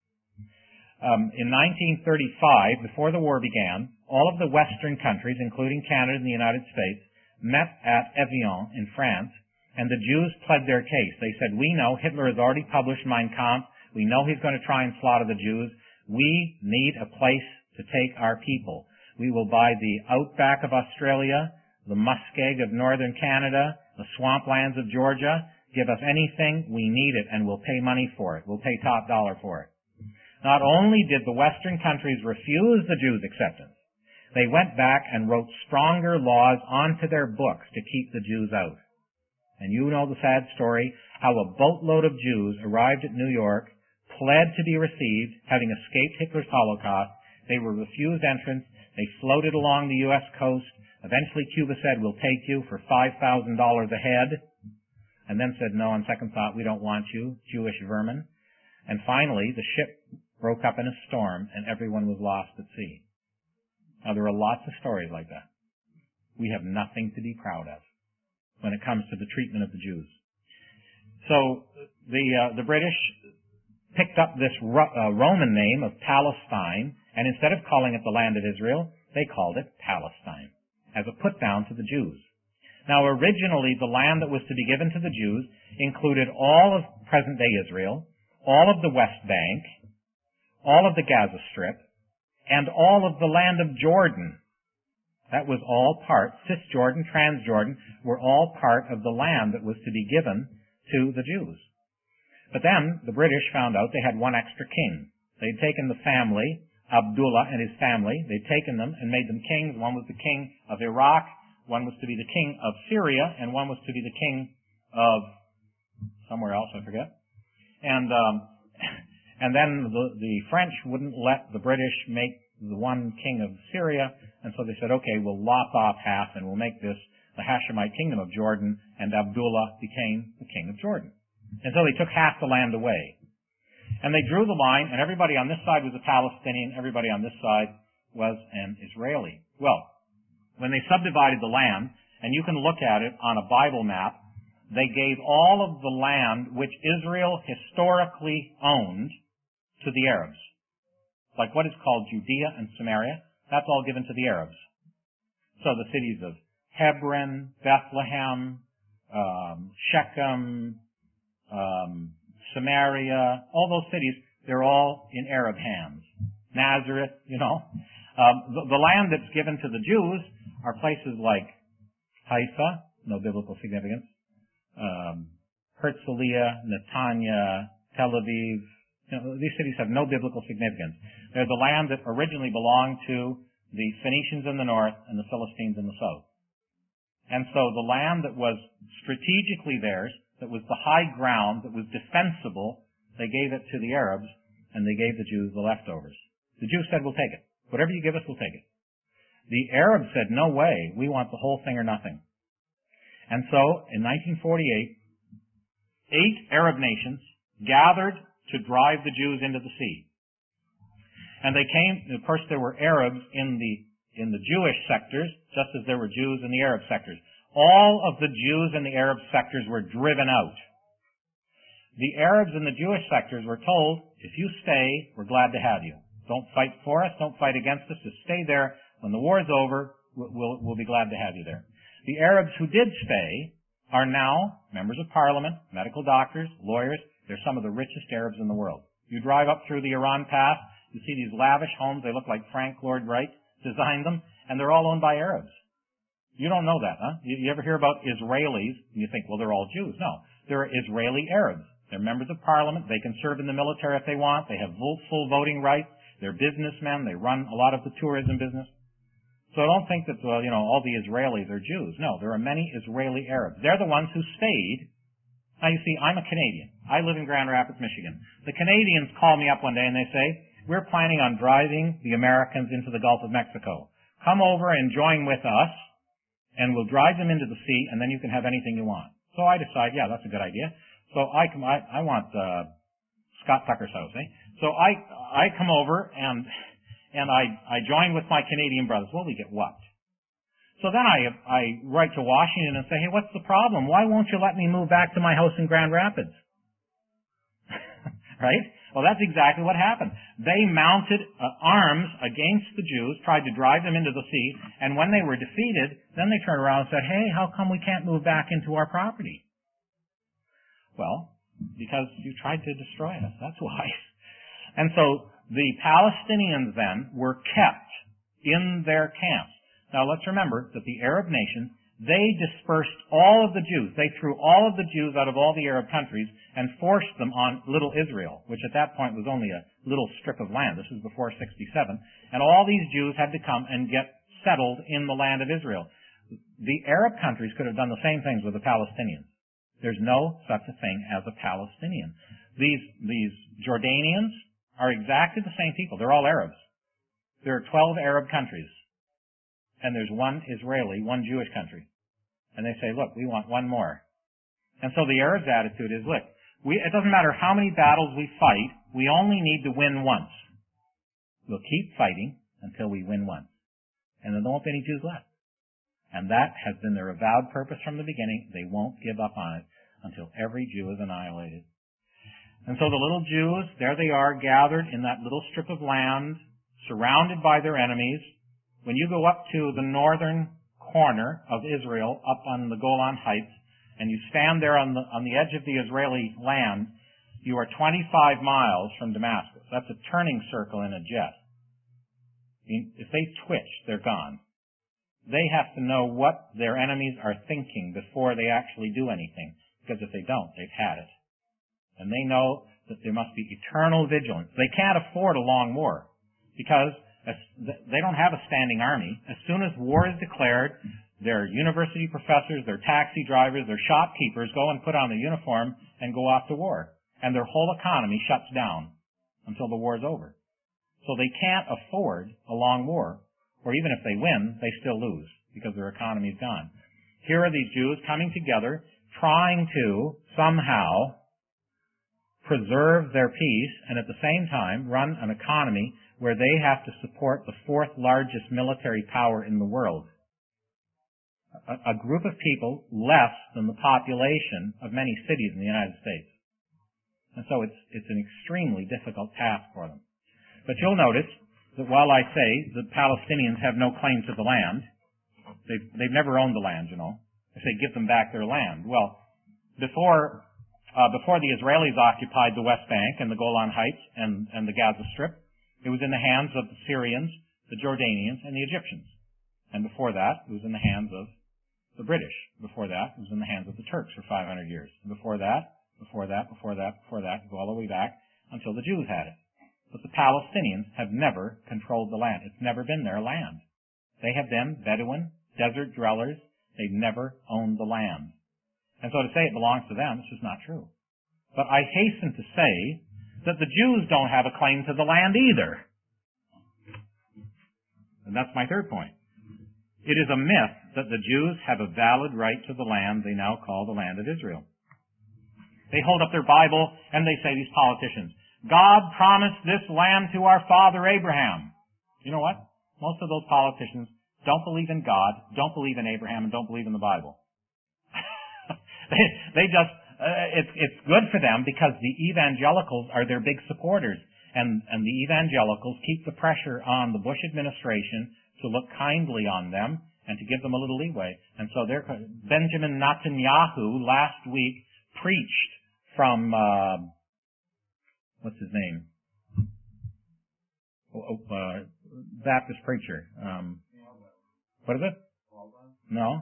In 1935, before the war began, all of the Western countries, including Canada and the United States, met at Evian in France, and the Jews pled their case. They said, we know Hitler has already published Mein Kampf. We know he's going to try and slaughter the Jews. We need a place to take our people. We will buy the outback of Australia, the muskeg of northern Canada, the swamplands of Georgia. Give us anything, we need it, and we'll pay money for it. We'll pay top dollar for it. Not only did the Western countries refuse the Jews' acceptance, they went back and wrote stronger laws onto their books to keep the Jews out. And you know the sad story, how a boatload of Jews arrived at New York, pled to be received, having escaped Hitler's Holocaust. They were refused entrance. They floated along the U.S. coast. Eventually Cuba said, we'll take you for $5,000 a head. And then said, no, on second thought, we don't want you, Jewish vermin. And finally, the ship broke up in a storm and everyone was lost at sea. Now, there are lots of stories like that. We have nothing to be proud of when it comes to the treatment of the Jews. So the British picked up this Roman name of Palestine, and instead of calling it the land of Israel, they called it Palestine as a put-down to the Jews. Now, originally, the land that was to be given to the Jews included all of present-day Israel, all of the West Bank, all of the Gaza Strip, and all of the land of Jordan. That was all part, Cisjordan, Transjordan, were all part of the land that was to be given to the Jews. But then the British found out they had one extra king. They'd taken the family, Abdullah and his family, they'd taken them and made them kings. One was the king of Iraq, one was to be the king of Syria, and one was to be the king of somewhere else, I forget. And then the French wouldn't let the British make the one king of Syria, and so they said, okay, we'll lop off half and we'll make this the Hashemite kingdom of Jordan, and Abdullah became the king of Jordan. And so they took half the land away. And they drew the line, and everybody on this side was a Palestinian, everybody on this side was an Israeli. Well, when they subdivided the land, and you can look at it on a Bible map, they gave all of the land which Israel historically owned to the Arabs. Like what is called Judea and Samaria, that's all given to the Arabs. So the cities of Hebron, Bethlehem, Shechem, Samaria, all those cities, they're all in Arab hands. Nazareth, you know. The land that's given to the Jews are places like Haifa, no biblical significance, Herzliya, Netanya, Tel Aviv. You know, these cities have no biblical significance. They're the land that originally belonged to the Phoenicians in the north and the Philistines in the south. And so the land that was strategically theirs, that was the high ground, that was defensible, they gave it to the Arabs, and they gave the Jews the leftovers. The Jews said, we'll take it. Whatever you give us, we'll take it. The Arabs said, no way, we want the whole thing or nothing. And so, in 1948, 8 Arab nations gathered to drive the Jews into the sea. And they came, of course there were Arabs in the Jewish sectors, just as there were Jews in the Arab sectors. All of the Jews in the Arab sectors were driven out. The Arabs in the Jewish sectors were told, if you stay, we're glad to have you. Don't fight for us, don't fight against us, just stay there. When the war is over, we'll be glad to have you there. The Arabs who did stay are now members of parliament, medical doctors, lawyers. They're some of the richest Arabs in the world. You drive up through the Iran Pass, you see these lavish homes. They look like Frank Lloyd Wright designed them, and they're all owned by Arabs. You don't know that, huh? You ever hear about Israelis, and you think, well, they're all Jews. No, they're Israeli Arabs. They're members of parliament. They can serve in the military if they want. They have full voting rights. They're businessmen. They run a lot of the tourism business. So I don't think that, well, all the Israelis are Jews. No, there are many Israeli Arabs. They're the ones who stayed. Now, you see, I'm a Canadian. I live in Grand Rapids, Michigan. The Canadians call me up one day and they say, we're planning on driving the Americans into the Gulf of Mexico. Come over and join with us, and we'll drive them into the sea, and then you can have anything you want. So I decide, yeah, that's a good idea. So I want Scott Tucker's house, eh? So I come over and I join with my Canadian brothers. Well, we get what? So then I write to Washington and say, hey, what's the problem? Why won't you let me move back to my house in Grand Rapids? Right? Well, that's exactly what happened. They mounted arms against the Jews, tried to drive them into the sea, and when they were defeated, then they turned around and said, hey, how come we can't move back into our property? Well, because you tried to destroy us. That's why. And so the Palestinians then were kept in their camps. Now let's remember that the Arab nations, they dispersed all of the Jews. They threw all of the Jews out of all the Arab countries and forced them on little Israel, which at that point was only a little strip of land. This was before 67. And all these Jews had to come and get settled in the land of Israel. The Arab countries could have done the same things with the Palestinians. There's no such a thing as a Palestinian. These Jordanians are exactly the same people. They're all Arabs. There are 12 Arab countries. And there's one Israeli, one Jewish country. And they say, look, we want one more. And so the Arabs' attitude is, look, it doesn't matter how many battles we fight, we only need to win once. We'll keep fighting until we win once. And then there won't be any Jews left. And that has been their avowed purpose from the beginning. They won't give up on it until every Jew is annihilated. And so the little Jews, there they are gathered in that little strip of land, surrounded by their enemies. When you go up to the northern corner of Israel, up on the Golan Heights, and you stand there on the edge of the Israeli land, you are 25 miles from Damascus. That's a turning circle in a jet. I mean, if they twitch, they're gone. They have to know what their enemies are thinking before they actually do anything, because if they don't, they've had it. And they know that there must be eternal vigilance. They can't afford a long war, because they don't have a standing army. As soon as war is declared, their university professors, their taxi drivers, their shopkeepers go and put on their uniform and go off to war. And their whole economy shuts down until the war is over. So they can't afford a long war. Or even if they win, they still lose because their economy is gone. Here are these Jews coming together, trying to somehow preserve their peace and at the same time run an economy where they have to support the fourth largest military power in the world. A group of people less than the population of many cities in the United States. And so it's an extremely difficult task for them. But you'll notice that while I say the Palestinians have no claim to the land, they've never owned the land, I say give them back their land. Well, before the Israelis occupied the West Bank and the Golan Heights and the Gaza Strip, it was in the hands of the Syrians, the Jordanians, and the Egyptians. And before that, it was in the hands of the British. Before that, it was in the hands of the Turks for 500 years. And before that, go all the way back until the Jews had it. But the Palestinians have never controlled the land. It's never been their land. They have been Bedouin, desert dwellers. They've never owned the land. And so to say it belongs to them is just not true. But I hasten to say that the Jews don't have a claim to the land either. And that's my third point. It is a myth that the Jews have a valid right to the land they now call the land of Israel. They hold up their Bible and they say, these politicians, God promised this land to our father Abraham. You know what? Most of those politicians don't believe in God, don't believe in Abraham, and don't believe in the Bible. It's good for them because the evangelicals are their big supporters. And the evangelicals keep the pressure on the Bush administration to look kindly on them and to give them a little leeway. And so Benjamin Netanyahu last week preached from, what's his name? Baptist preacher. What is it? No.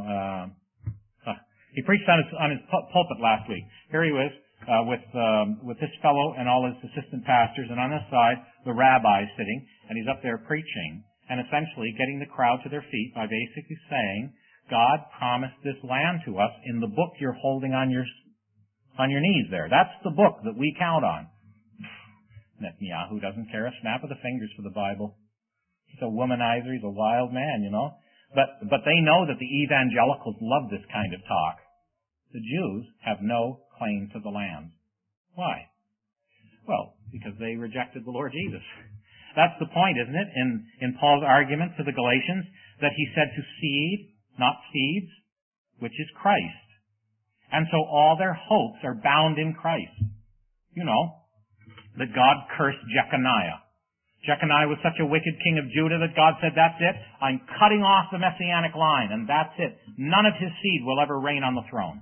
He preached on his pulpit last week. Here he was with this fellow and all his assistant pastors, and on his side the rabbi sitting, and he's up there preaching and essentially getting the crowd to their feet by basically saying, God promised this land to us in the book you're holding on your knees there. That's the book that we count on. Netanyahu doesn't care a snap of the fingers for the Bible. He's a womanizer. He's a wild man, you know. But they know that the evangelicals love this kind of talk. The Jews have no claim to the land. Why? Well, because they rejected the Lord Jesus. That's the point, isn't it, in Paul's argument to the Galatians, that he said to seed, not seeds, which is Christ. And so all their hopes are bound in Christ. You know, that God cursed Jeconiah. Jeconiah was such a wicked king of Judah that God said, that's it, I'm cutting off the messianic line, and that's it. None of his seed will ever reign on the throne.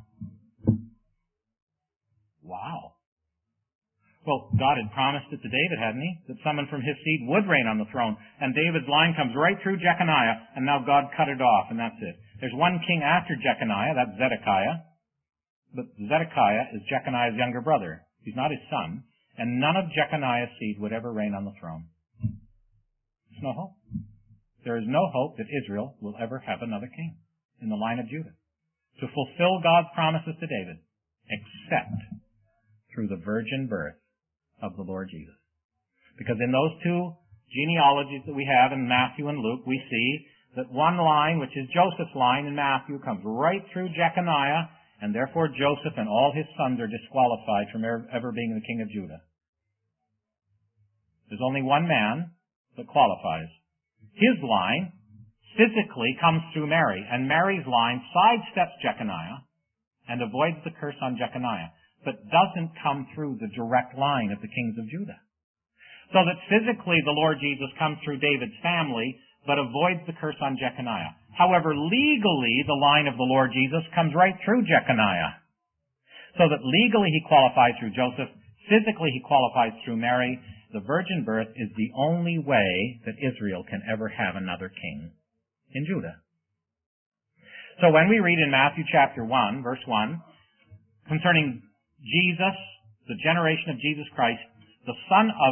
Wow. Well, God had promised it to David, hadn't he? That someone from his seed would reign on the throne. And David's line comes right through Jeconiah, and now God cut it off, and that's it. There's one king after Jeconiah, that's Zedekiah. But Zedekiah is Jeconiah's younger brother. He's not his son. And none of Jeconiah's seed would ever reign on the throne. There's no hope. There is no hope that Israel will ever have another king in the line of Judah to fulfill God's promises to David, except through the virgin birth of the Lord Jesus. Because in those two genealogies that we have in Matthew and Luke, we see that one line, which is Joseph's line in Matthew, comes right through Jeconiah, and therefore Joseph and all his sons are disqualified from ever being the king of Judah. There's only one man that qualifies. His line physically comes through Mary, and Mary's line sidesteps Jeconiah and avoids the curse on Jeconiah, but doesn't come through the direct line of the kings of Judah. So that physically the Lord Jesus comes through David's family, but avoids the curse on Jeconiah. However, legally the line of the Lord Jesus comes right through Jeconiah. So that legally he qualifies through Joseph, physically he qualifies through Mary. The virgin birth is the only way that Israel can ever have another king in Judah. So when we read in Matthew chapter 1, verse 1, concerning Jesus, the generation of Jesus Christ, the son of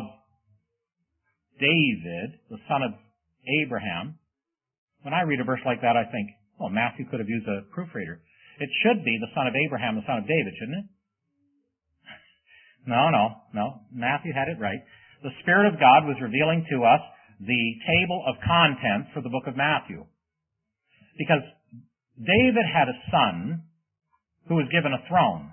David, the son of Abraham, when I read a verse like that, I think, well, Matthew could have used a proofreader. It should be the son of Abraham, the son of David, shouldn't it? No. Matthew had it right. The Spirit of God was revealing to us the table of contents for the book of Matthew. Because David had a son who was given a throne.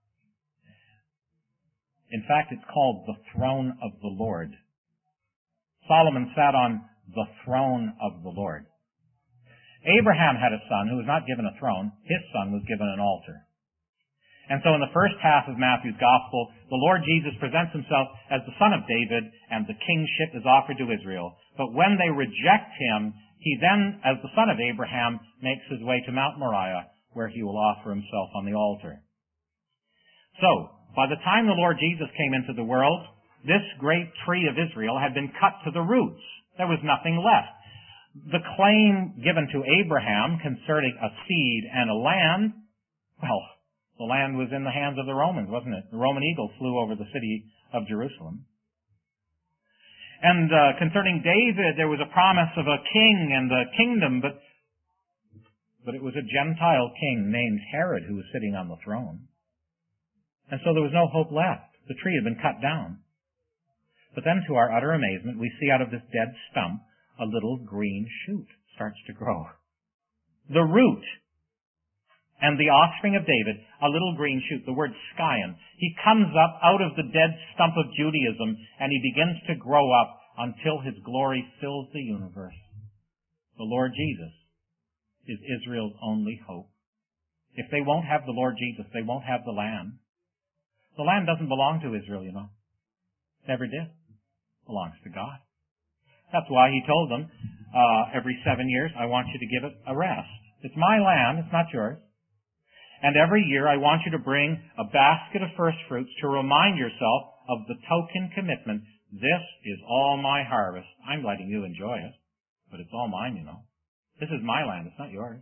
In fact, it's called the throne of the Lord. Solomon sat on the throne of the Lord. Abraham had a son who was not given a throne. His son was given an altar. And so in the first half of Matthew's Gospel, the Lord Jesus presents himself as the son of David, and the kingship is offered to Israel. But when they reject him, he then, as the son of Abraham, makes his way to Mount Moriah, where he will offer himself on the altar. So, by the time the Lord Jesus came into the world, this great tree of Israel had been cut to the roots. There was nothing left. The claim given to Abraham concerning a seed and a land, well, the land was in the hands of the Romans, wasn't it? The Roman eagle flew over the city of Jerusalem. And concerning David, there was a promise of a king and a kingdom, but it was a Gentile king named Herod who was sitting on the throne. And so there was no hope left. The tree had been cut down. But then, to our utter amazement, we see out of this dead stump a little green shoot starts to grow. The root and the offspring of David, a little green shoot, the word scion. He comes up out of the dead stump of Judaism, and he begins to grow up until his glory fills the universe. The Lord Jesus is Israel's only hope. If they won't have the Lord Jesus, they won't have the land. The land doesn't belong to Israel, you know. Never did. It belongs to God. That's why he told them, every 7 years, I want you to give it a rest. It's my land, it's not yours. And every year, I want you to bring a basket of first fruits to remind yourself of the token commitment. This is all my harvest. I'm letting you enjoy it, but it's all mine, you know. This is my land, it's not yours.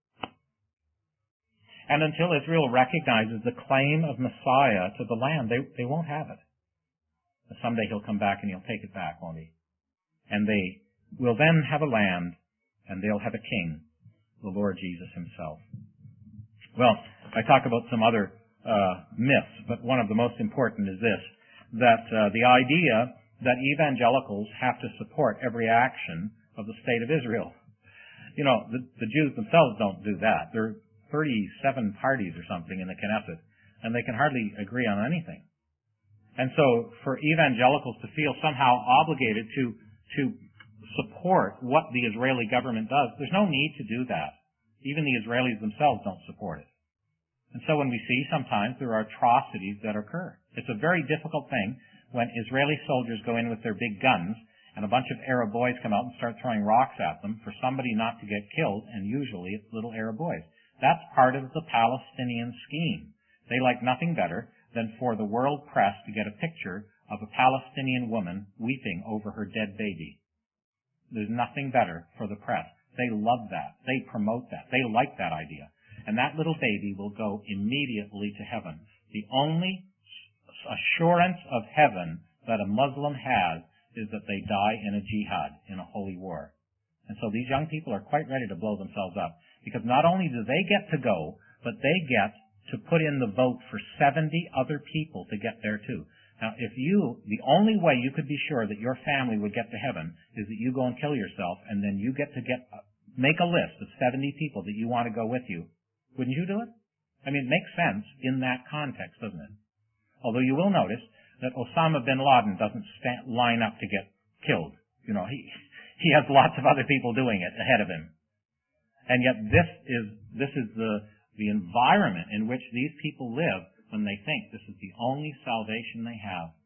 And until Israel recognizes the claim of Messiah to the land, they won't have it. Someday he'll come back and he'll take it back, won't he? And they will then have a land, and they'll have a king, the Lord Jesus himself. Well, I talk about some other myths, but one of the most important is this, that the idea that evangelicals have to support every action of the state of Israel. You know, the Jews themselves don't do that. There are 37 parties or something in the Knesset, and they can hardly agree on anything. And so for evangelicals to feel somehow obligated to support what the Israeli government does, there's no need to do that. Even the Israelis themselves don't support it. And so when we see sometimes there are atrocities that occur, it's a very difficult thing when Israeli soldiers go in with their big guns and a bunch of Arab boys come out and start throwing rocks at them for somebody not to get killed, and usually it's little Arab boys. That's part of the Palestinian scheme. They like nothing better than for the world press to get a picture of a Palestinian woman weeping over her dead baby. There's nothing better for the press. They love that. They promote that. They like that idea. And that little baby will go immediately to heaven. The only assurance of heaven that a Muslim has is that they die in a jihad, in a holy war. And so these young people are quite ready to blow themselves up, because not only do they get to go, but they get to put in the vote for 70 other people to get there too. Now, the only way you could be sure that your family would get to heaven is that you go and kill yourself, and then you get to make a list of 70 people that you want to go with you. Wouldn't you do it? I mean, it makes sense in that context, doesn't it? Although you will notice that Osama bin Laden doesn't line up to get killed. You know, he has lots of other people doing it ahead of him. And yet this is the environment in which these people live when they think this is the only salvation they have.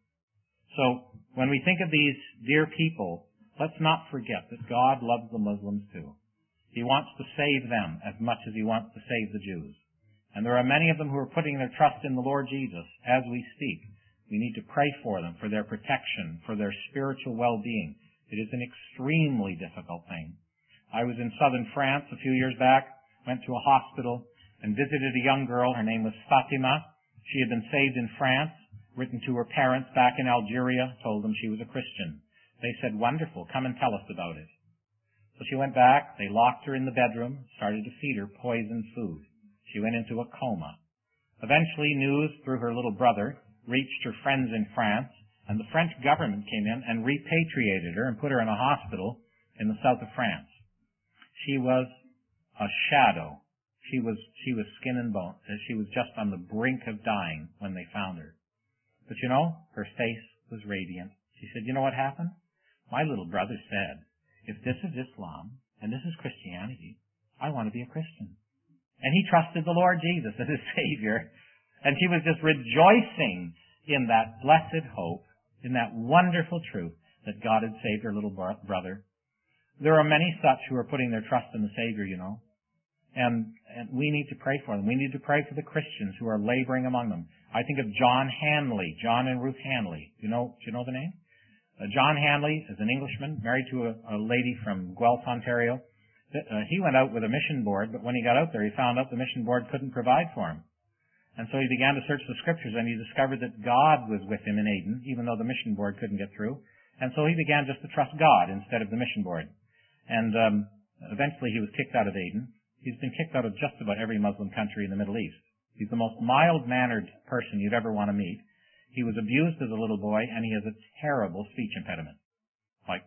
So when we think of these dear people, let's not forget that God loves the Muslims too. He wants to save them as much as he wants to save the Jews. And there are many of them who are putting their trust in the Lord Jesus as we speak. We need to pray for them, for their protection, for their spiritual well-being. It is an extremely difficult thing. I was in southern France a few years back, went to a hospital, and visited a young girl. Her name was Fatima. She had been saved in France, written to her parents back in Algeria, told them she was a Christian. They said, "Wonderful, come and tell us about it." So she went back, they locked her in the bedroom, started to feed her poisoned food. She went into a coma. Eventually, news through her little brother reached her friends in France, and the French government came in and repatriated her and put her in a hospital in the south of France. She was a shadow. She was skin and bone. She was just on the brink of dying when they found her. But you know, her face was radiant. She said, "You know what happened? My little brother said, if this is Islam and this is Christianity, I want to be a Christian." And he trusted the Lord Jesus as his Savior. And she was just rejoicing in that blessed hope, in that wonderful truth that God had saved her little brother. There are many such who are putting their trust in the Savior, you know. And we need to pray for them. We need to pray for the Christians who are laboring among them. I think of John Hanley, John and Ruth Hanley. Do you know the name? John Hanley is an Englishman, married to a lady from Guelph, Ontario. He went out with a mission board, but when he got out there, he found out the mission board couldn't provide for him. And so he began to search the scriptures, and he discovered that God was with him in Aden, even though the mission board couldn't get through. And so he began just to trust God instead of the mission board. And eventually he was kicked out of Aden. He's been kicked out of just about every Muslim country in the Middle East. He's the most mild-mannered person you'd ever want to meet. He was abused as a little boy, and he has a terrible speech impediment. Like,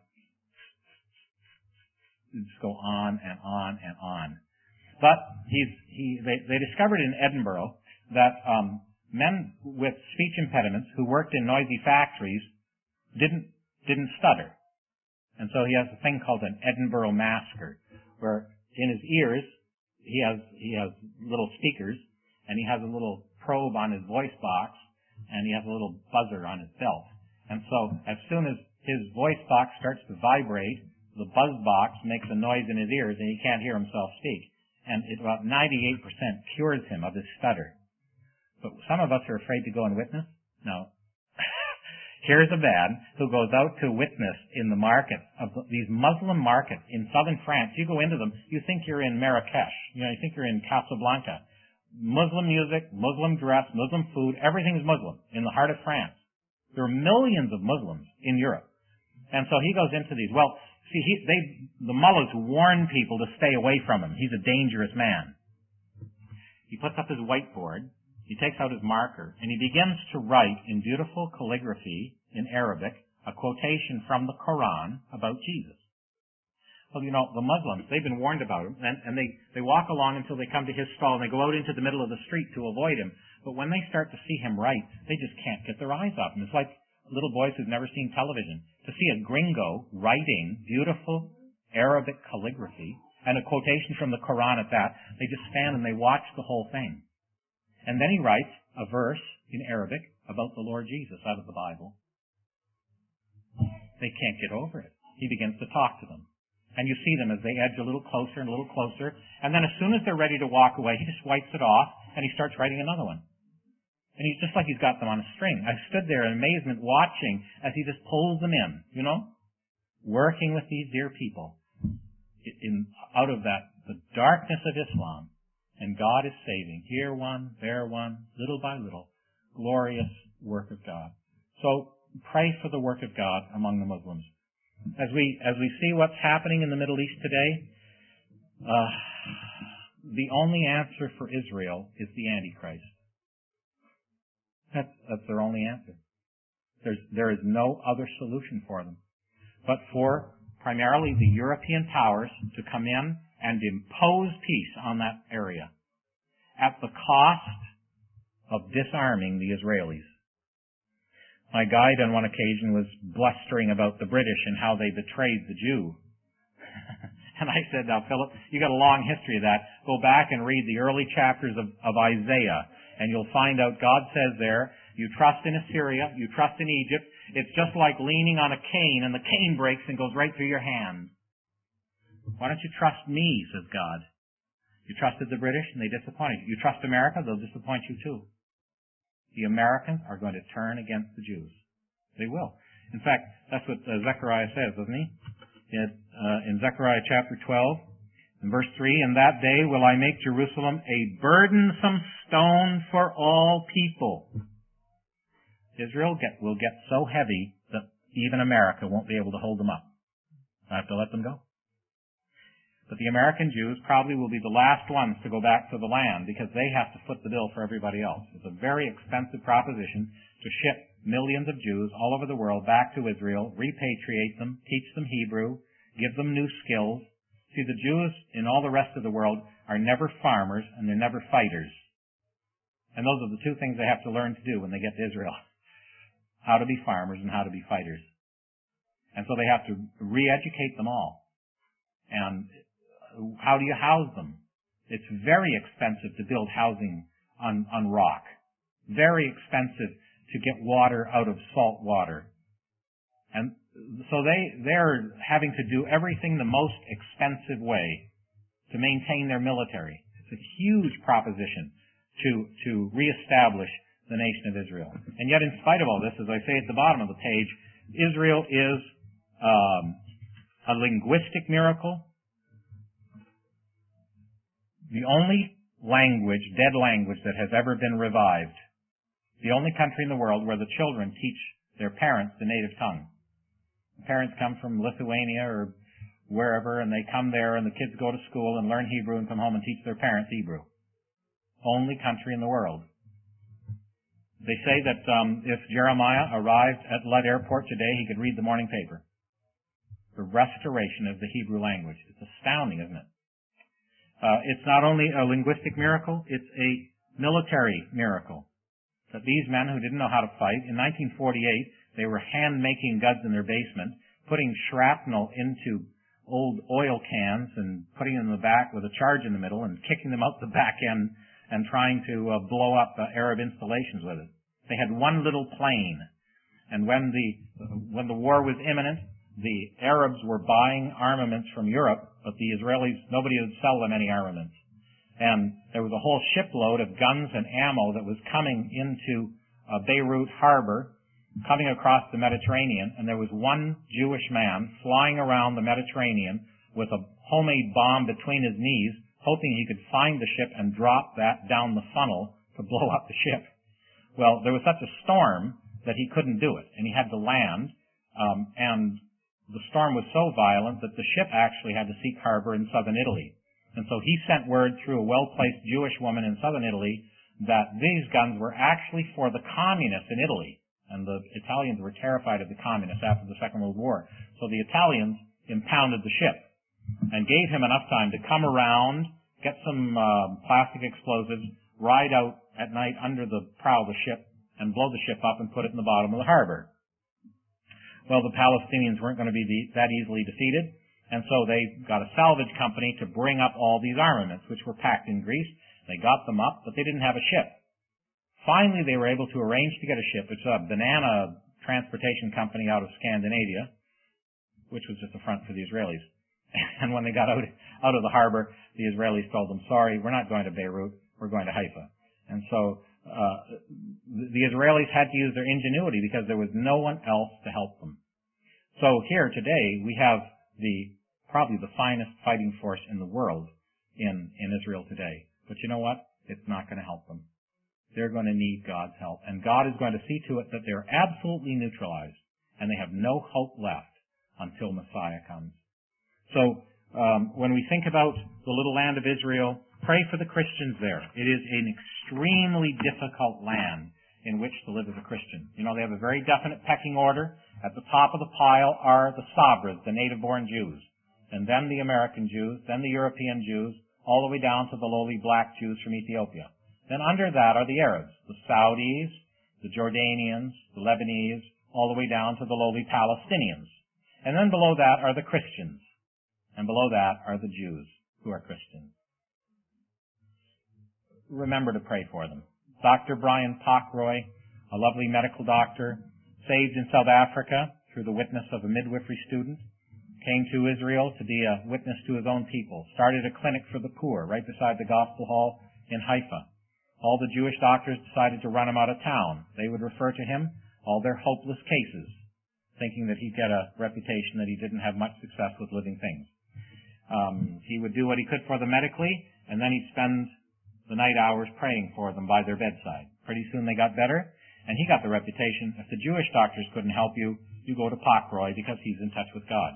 just go on and on and on. But they discovered in Edinburgh that men with speech impediments who worked in noisy factories didn't stutter. And so he has a thing called an Edinburgh masker, where in his ears he has little speakers, and he has a little probe on his voice box, and he has a little buzzer on his belt. And so as soon as his voice box starts to vibrate, the buzz box makes a noise in his ears and he can't hear himself speak. And it about 98% cures him of his stutter. But some of us are afraid to go and witness. No. Here's a man who goes out to witness in the market of these Muslim markets in southern France. You go into them, you think you're in Marrakesh. You think you're in Casablanca. Muslim music, Muslim dress, Muslim food, everything's Muslim in the heart of France. There are millions of Muslims in Europe. And so he goes into these. Well, see, the mullahs warn people to stay away from him. He's a dangerous man. He puts up his whiteboard. He takes out his marker, and he begins to write in beautiful calligraphy in Arabic a quotation from the Quran about Jesus. Well, the Muslims, they've been warned about him, and they walk along until they come to his stall, and they go out into the middle of the street to avoid him. But when they start to see him write, they just can't get their eyes off him. It's like little boys who've never seen television. To see a gringo writing beautiful Arabic calligraphy, and a quotation from the Quran at that, they just stand and they watch the whole thing. And then he writes a verse in Arabic about the Lord Jesus out of the Bible. They can't get over it. He begins to talk to them. And you see them as they edge a little closer and a little closer. And then as soon as they're ready to walk away, he just wipes it off and he starts writing another one. And he's just like he's got them on a string. I stood there in amazement watching as he just pulls them in, working with these dear people out of the darkness of Islam. And God is saving. Here one, there one, little by little. Glorious work of God. So pray for the work of God among the Muslims. As we see what's happening in the Middle East today, the only answer for Israel is the Antichrist. That's their only answer. There is no other solution for them. But for primarily the European powers to come in and impose peace on that area at the cost of disarming the Israelis. My guide on one occasion was blustering about the British and how they betrayed the Jew. And I said, now, Philip, you got a long history of that. Go back and read the early chapters of Isaiah, and you'll find out God says there, you trust in Assyria, you trust in Egypt. It's just like leaning on a cane, and the cane breaks and goes right through your hand. Why don't you trust me, says God. You trusted the British, and they disappointed you. You trust America, they'll disappoint you too. The Americans are going to turn against the Jews. They will. In fact, that's what Zechariah says, doesn't he? In Zechariah chapter 12, in verse 3, in that day will I make Jerusalem a burdensome stone for all people. Israel will get so heavy that even America won't be able to hold them up. I have to let them go. But the American Jews probably will be the last ones to go back to the land because they have to foot the bill for everybody else. It's a very expensive proposition to ship millions of Jews all over the world back to Israel, repatriate them, teach them Hebrew, give them new skills. See, the Jews in all the rest of the world are never farmers and they're never fighters. And those are the two things they have to learn to do when they get to Israel. How to be farmers and how to be fighters. And so they have to re-educate them all. And how do you house them? It's very expensive to build housing on rock. Very expensive to get water out of salt water. And so they're having to do everything the most expensive way to maintain their military. It's a huge proposition to reestablish the nation of Israel. And yet in spite of all this, as I say at the bottom of the page, Israel is a linguistic miracle. The only language, dead language, that has ever been revived. The only country in the world where the children teach their parents the native tongue. The parents come from Lithuania or wherever, and they come there, and the kids go to school and learn Hebrew and come home and teach their parents Hebrew. Only country in the world. They say that if Jeremiah arrived at Ludd Airport today, he could read the morning paper. The restoration of the Hebrew language. It's astounding, isn't it? It's not only a linguistic miracle, it's a military miracle. That these men who didn't know how to fight, in 1948, they were hand-making guns in their basement, putting shrapnel into old oil cans and putting them in the back with a charge in the middle and kicking them out the back end and trying to blow up Arab installations with it. They had one little plane. And when the war was imminent, the Arabs were buying armaments from Europe, but the Israelis, nobody would sell them any armaments. And there was a whole shipload of guns and ammo that was coming into Beirut harbor, coming across the Mediterranean, and there was one Jewish man flying around the Mediterranean with a homemade bomb between his knees, hoping he could find the ship and drop that down the funnel to blow up the ship. Well, there was such a storm that he couldn't do it, and he had to land, and the storm was so violent that the ship actually had to seek harbor in southern Italy. And so he sent word through a well-placed Jewish woman in southern Italy that these guns were actually for the communists in Italy. And the Italians were terrified of the communists after the Second World War. So the Italians impounded the ship and gave him enough time to come around, get some plastic explosives, ride out at night under the prow of the ship, and blow the ship up and put it in the bottom of the harbor. Well, the Palestinians weren't going to be that easily defeated, and so they got a salvage company to bring up all these armaments, which were packed in Greece. They got them up, but they didn't have a ship. Finally, they were able to arrange to get a ship. It's a banana transportation company out of Scandinavia, which was just a front for the Israelis. And when they got out of the harbor, the Israelis told them, sorry, we're not going to Beirut, we're going to Haifa. And so the Israelis had to use their ingenuity because there was no one else to help them. So here today, we have probably the finest fighting force in the world in Israel today. But you know what? It's not going to help them. They're going to need God's help. And God is going to see to it that they're absolutely neutralized and they have no hope left until Messiah comes. So when we think about the little land of Israel, pray for the Christians there. It is an extremely difficult land in which to live as a Christian. You know, they have a very definite pecking order. At the top of the pile are the Sabras, the native-born Jews, and then the American Jews, then the European Jews, all the way down to the lowly black Jews from Ethiopia. Then under that are the Arabs, the Saudis, the Jordanians, the Lebanese, all the way down to the lowly Palestinians. And then below that are the Christians. And below that are the Jews who are Christians. Remember to pray for them. Dr. Brian Pockroy, a lovely medical doctor, saved in South Africa through the witness of a midwifery student, came to Israel to be a witness to his own people, started a clinic for the poor right beside the Gospel Hall in Haifa. All the Jewish doctors decided to run him out of town. They would refer to him all their hopeless cases, thinking that he'd get a reputation that he didn't have much success with living things. He would do what he could for them medically, and then he'd spend the night hours praying for them by their bedside. Pretty soon they got better, and he got the reputation, if the Jewish doctors couldn't help you, you go to Pockroy because he's in touch with God.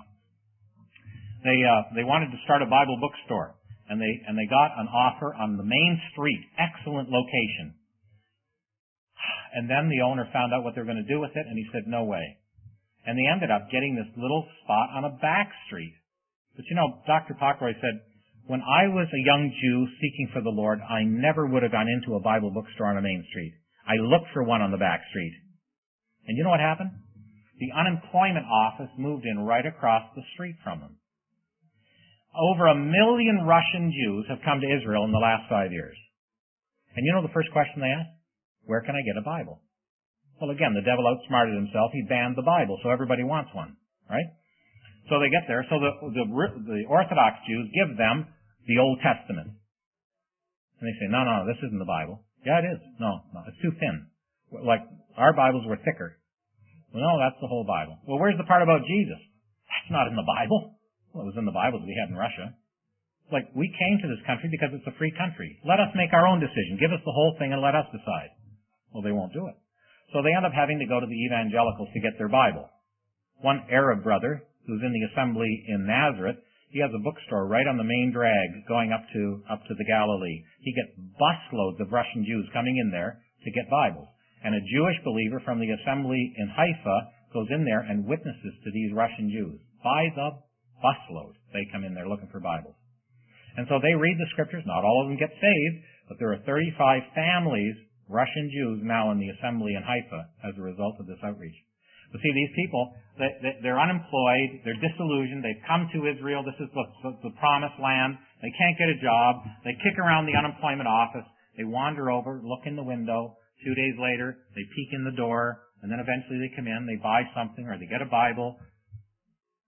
They wanted to start a Bible bookstore. And they got an offer on the main street, excellent location. And then the owner found out what they were going to do with it, and he said, no way. And they ended up getting this little spot on a back street. But you know, Dr. Pockroy said, when I was a young Jew seeking for the Lord, I never would have gone into a Bible bookstore on a main street. I looked for one on the back street. And you know what happened? The unemployment office moved in right across the street from them. Over 1 million Russian Jews have come to Israel in the last 5 years. And you know the first question they asked? Where can I get a Bible? Well, again, the devil outsmarted himself. He banned the Bible, so everybody wants one, right? So they get there. So the Orthodox Jews give them the Old Testament. And they say, no, this isn't the Bible. Yeah, it is. No, it's too thin. Like, our Bibles were thicker. Well, no, that's the whole Bible. Well, where's the part about Jesus? That's not in the Bible. Well, it was in the Bible that we had in Russia. Like, we came to this country because it's a free country. Let us make our own decision. Give us the whole thing and let us decide. Well, they won't do it. So they end up having to go to the evangelicals to get their Bible. One Arab brother, who's in the assembly in Nazareth, he has a bookstore right on the main drag going up to the Galilee. He gets busloads of Russian Jews coming in there to get Bibles. And a Jewish believer from the assembly in Haifa goes in there and witnesses to these Russian Jews. By the busload, they come in there looking for Bibles. And so they read the scriptures. Not all of them get saved, but there are 35 families, Russian Jews, now in the assembly in Haifa as a result of this outreach. But see, these people, they're unemployed, they're disillusioned, they've come to Israel, this is the promised land, they can't get a job, they kick around the unemployment office, they wander over, look in the window, 2 days later, they peek in the door, and then eventually they come in, they buy something, or they get a Bible.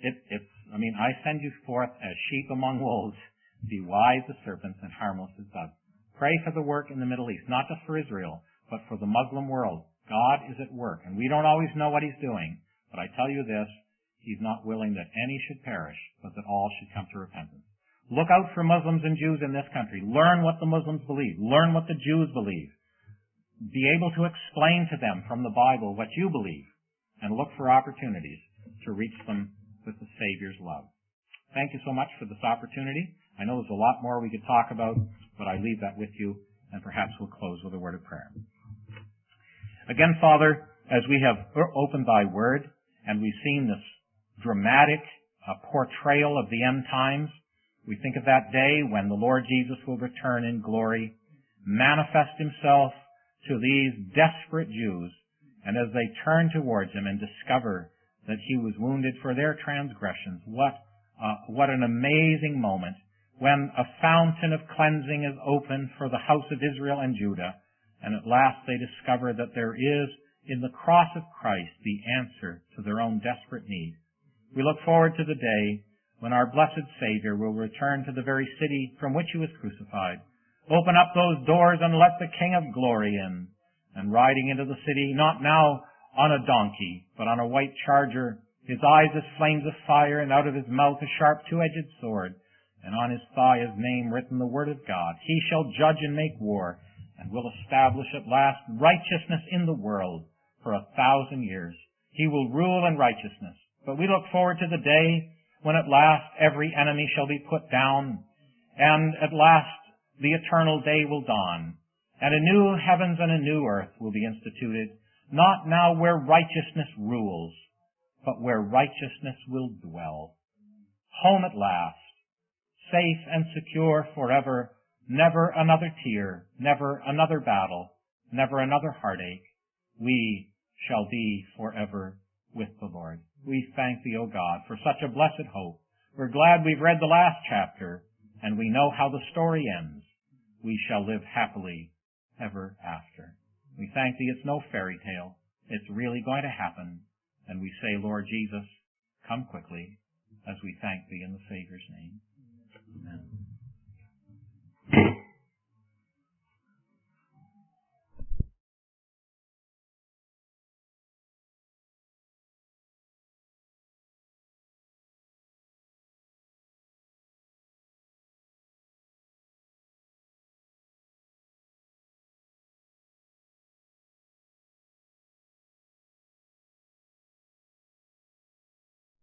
I send you forth as sheep among wolves. Be wise as serpents and harmless as doves. Pray for the work in the Middle East, not just for Israel, but for the Muslim world. God is at work, and we don't always know what He's doing, but I tell you this, He's not willing that any should perish, but that all should come to repentance. Look out for Muslims and Jews in this country. Learn what the Muslims believe. Learn what the Jews believe. Be able to explain to them from the Bible what you believe, and look for opportunities to reach them with the Savior's love. Thank you so much for this opportunity. I know there's a lot more we could talk about, but I leave that with you, and perhaps we'll close with a word of prayer. Again, Father, as we have opened Thy Word, and we've seen this dramatic portrayal of the end times, we think of that day when the Lord Jesus will return in glory, manifest Himself to these desperate Jews, and as they turn towards Him and discover that He was wounded for their transgressions, what an amazing moment when a fountain of cleansing is opened for the house of Israel and Judah, and at last they discover that there is in the cross of Christ the answer to their own desperate need. We look forward to the day when our blessed Savior will return to the very city from which He was crucified. Open up those doors and let the King of Glory in. And riding into the city, not now on a donkey, but on a white charger, His eyes as flames of fire, and out of His mouth a sharp two-edged sword, and on His thigh His name written, the Word of God. He shall judge and make war, and will establish at last righteousness in the world for 1,000 years. He will rule in righteousness. But we look forward to the day when at last every enemy shall be put down, and at last the eternal day will dawn, and a new heavens and a new earth will be instituted, not now where righteousness rules, but where righteousness will dwell. Home at last, safe and secure forever, never another tear, never another battle, never another heartache. We shall be forever with the Lord. We thank Thee, O God, for such a blessed hope. We're glad we've read the last chapter, and we know how the story ends. We shall live happily ever after. We thank Thee it's no fairy tale. It's really going to happen. And we say, Lord Jesus, come quickly, as we thank Thee in the Savior's name. Amen.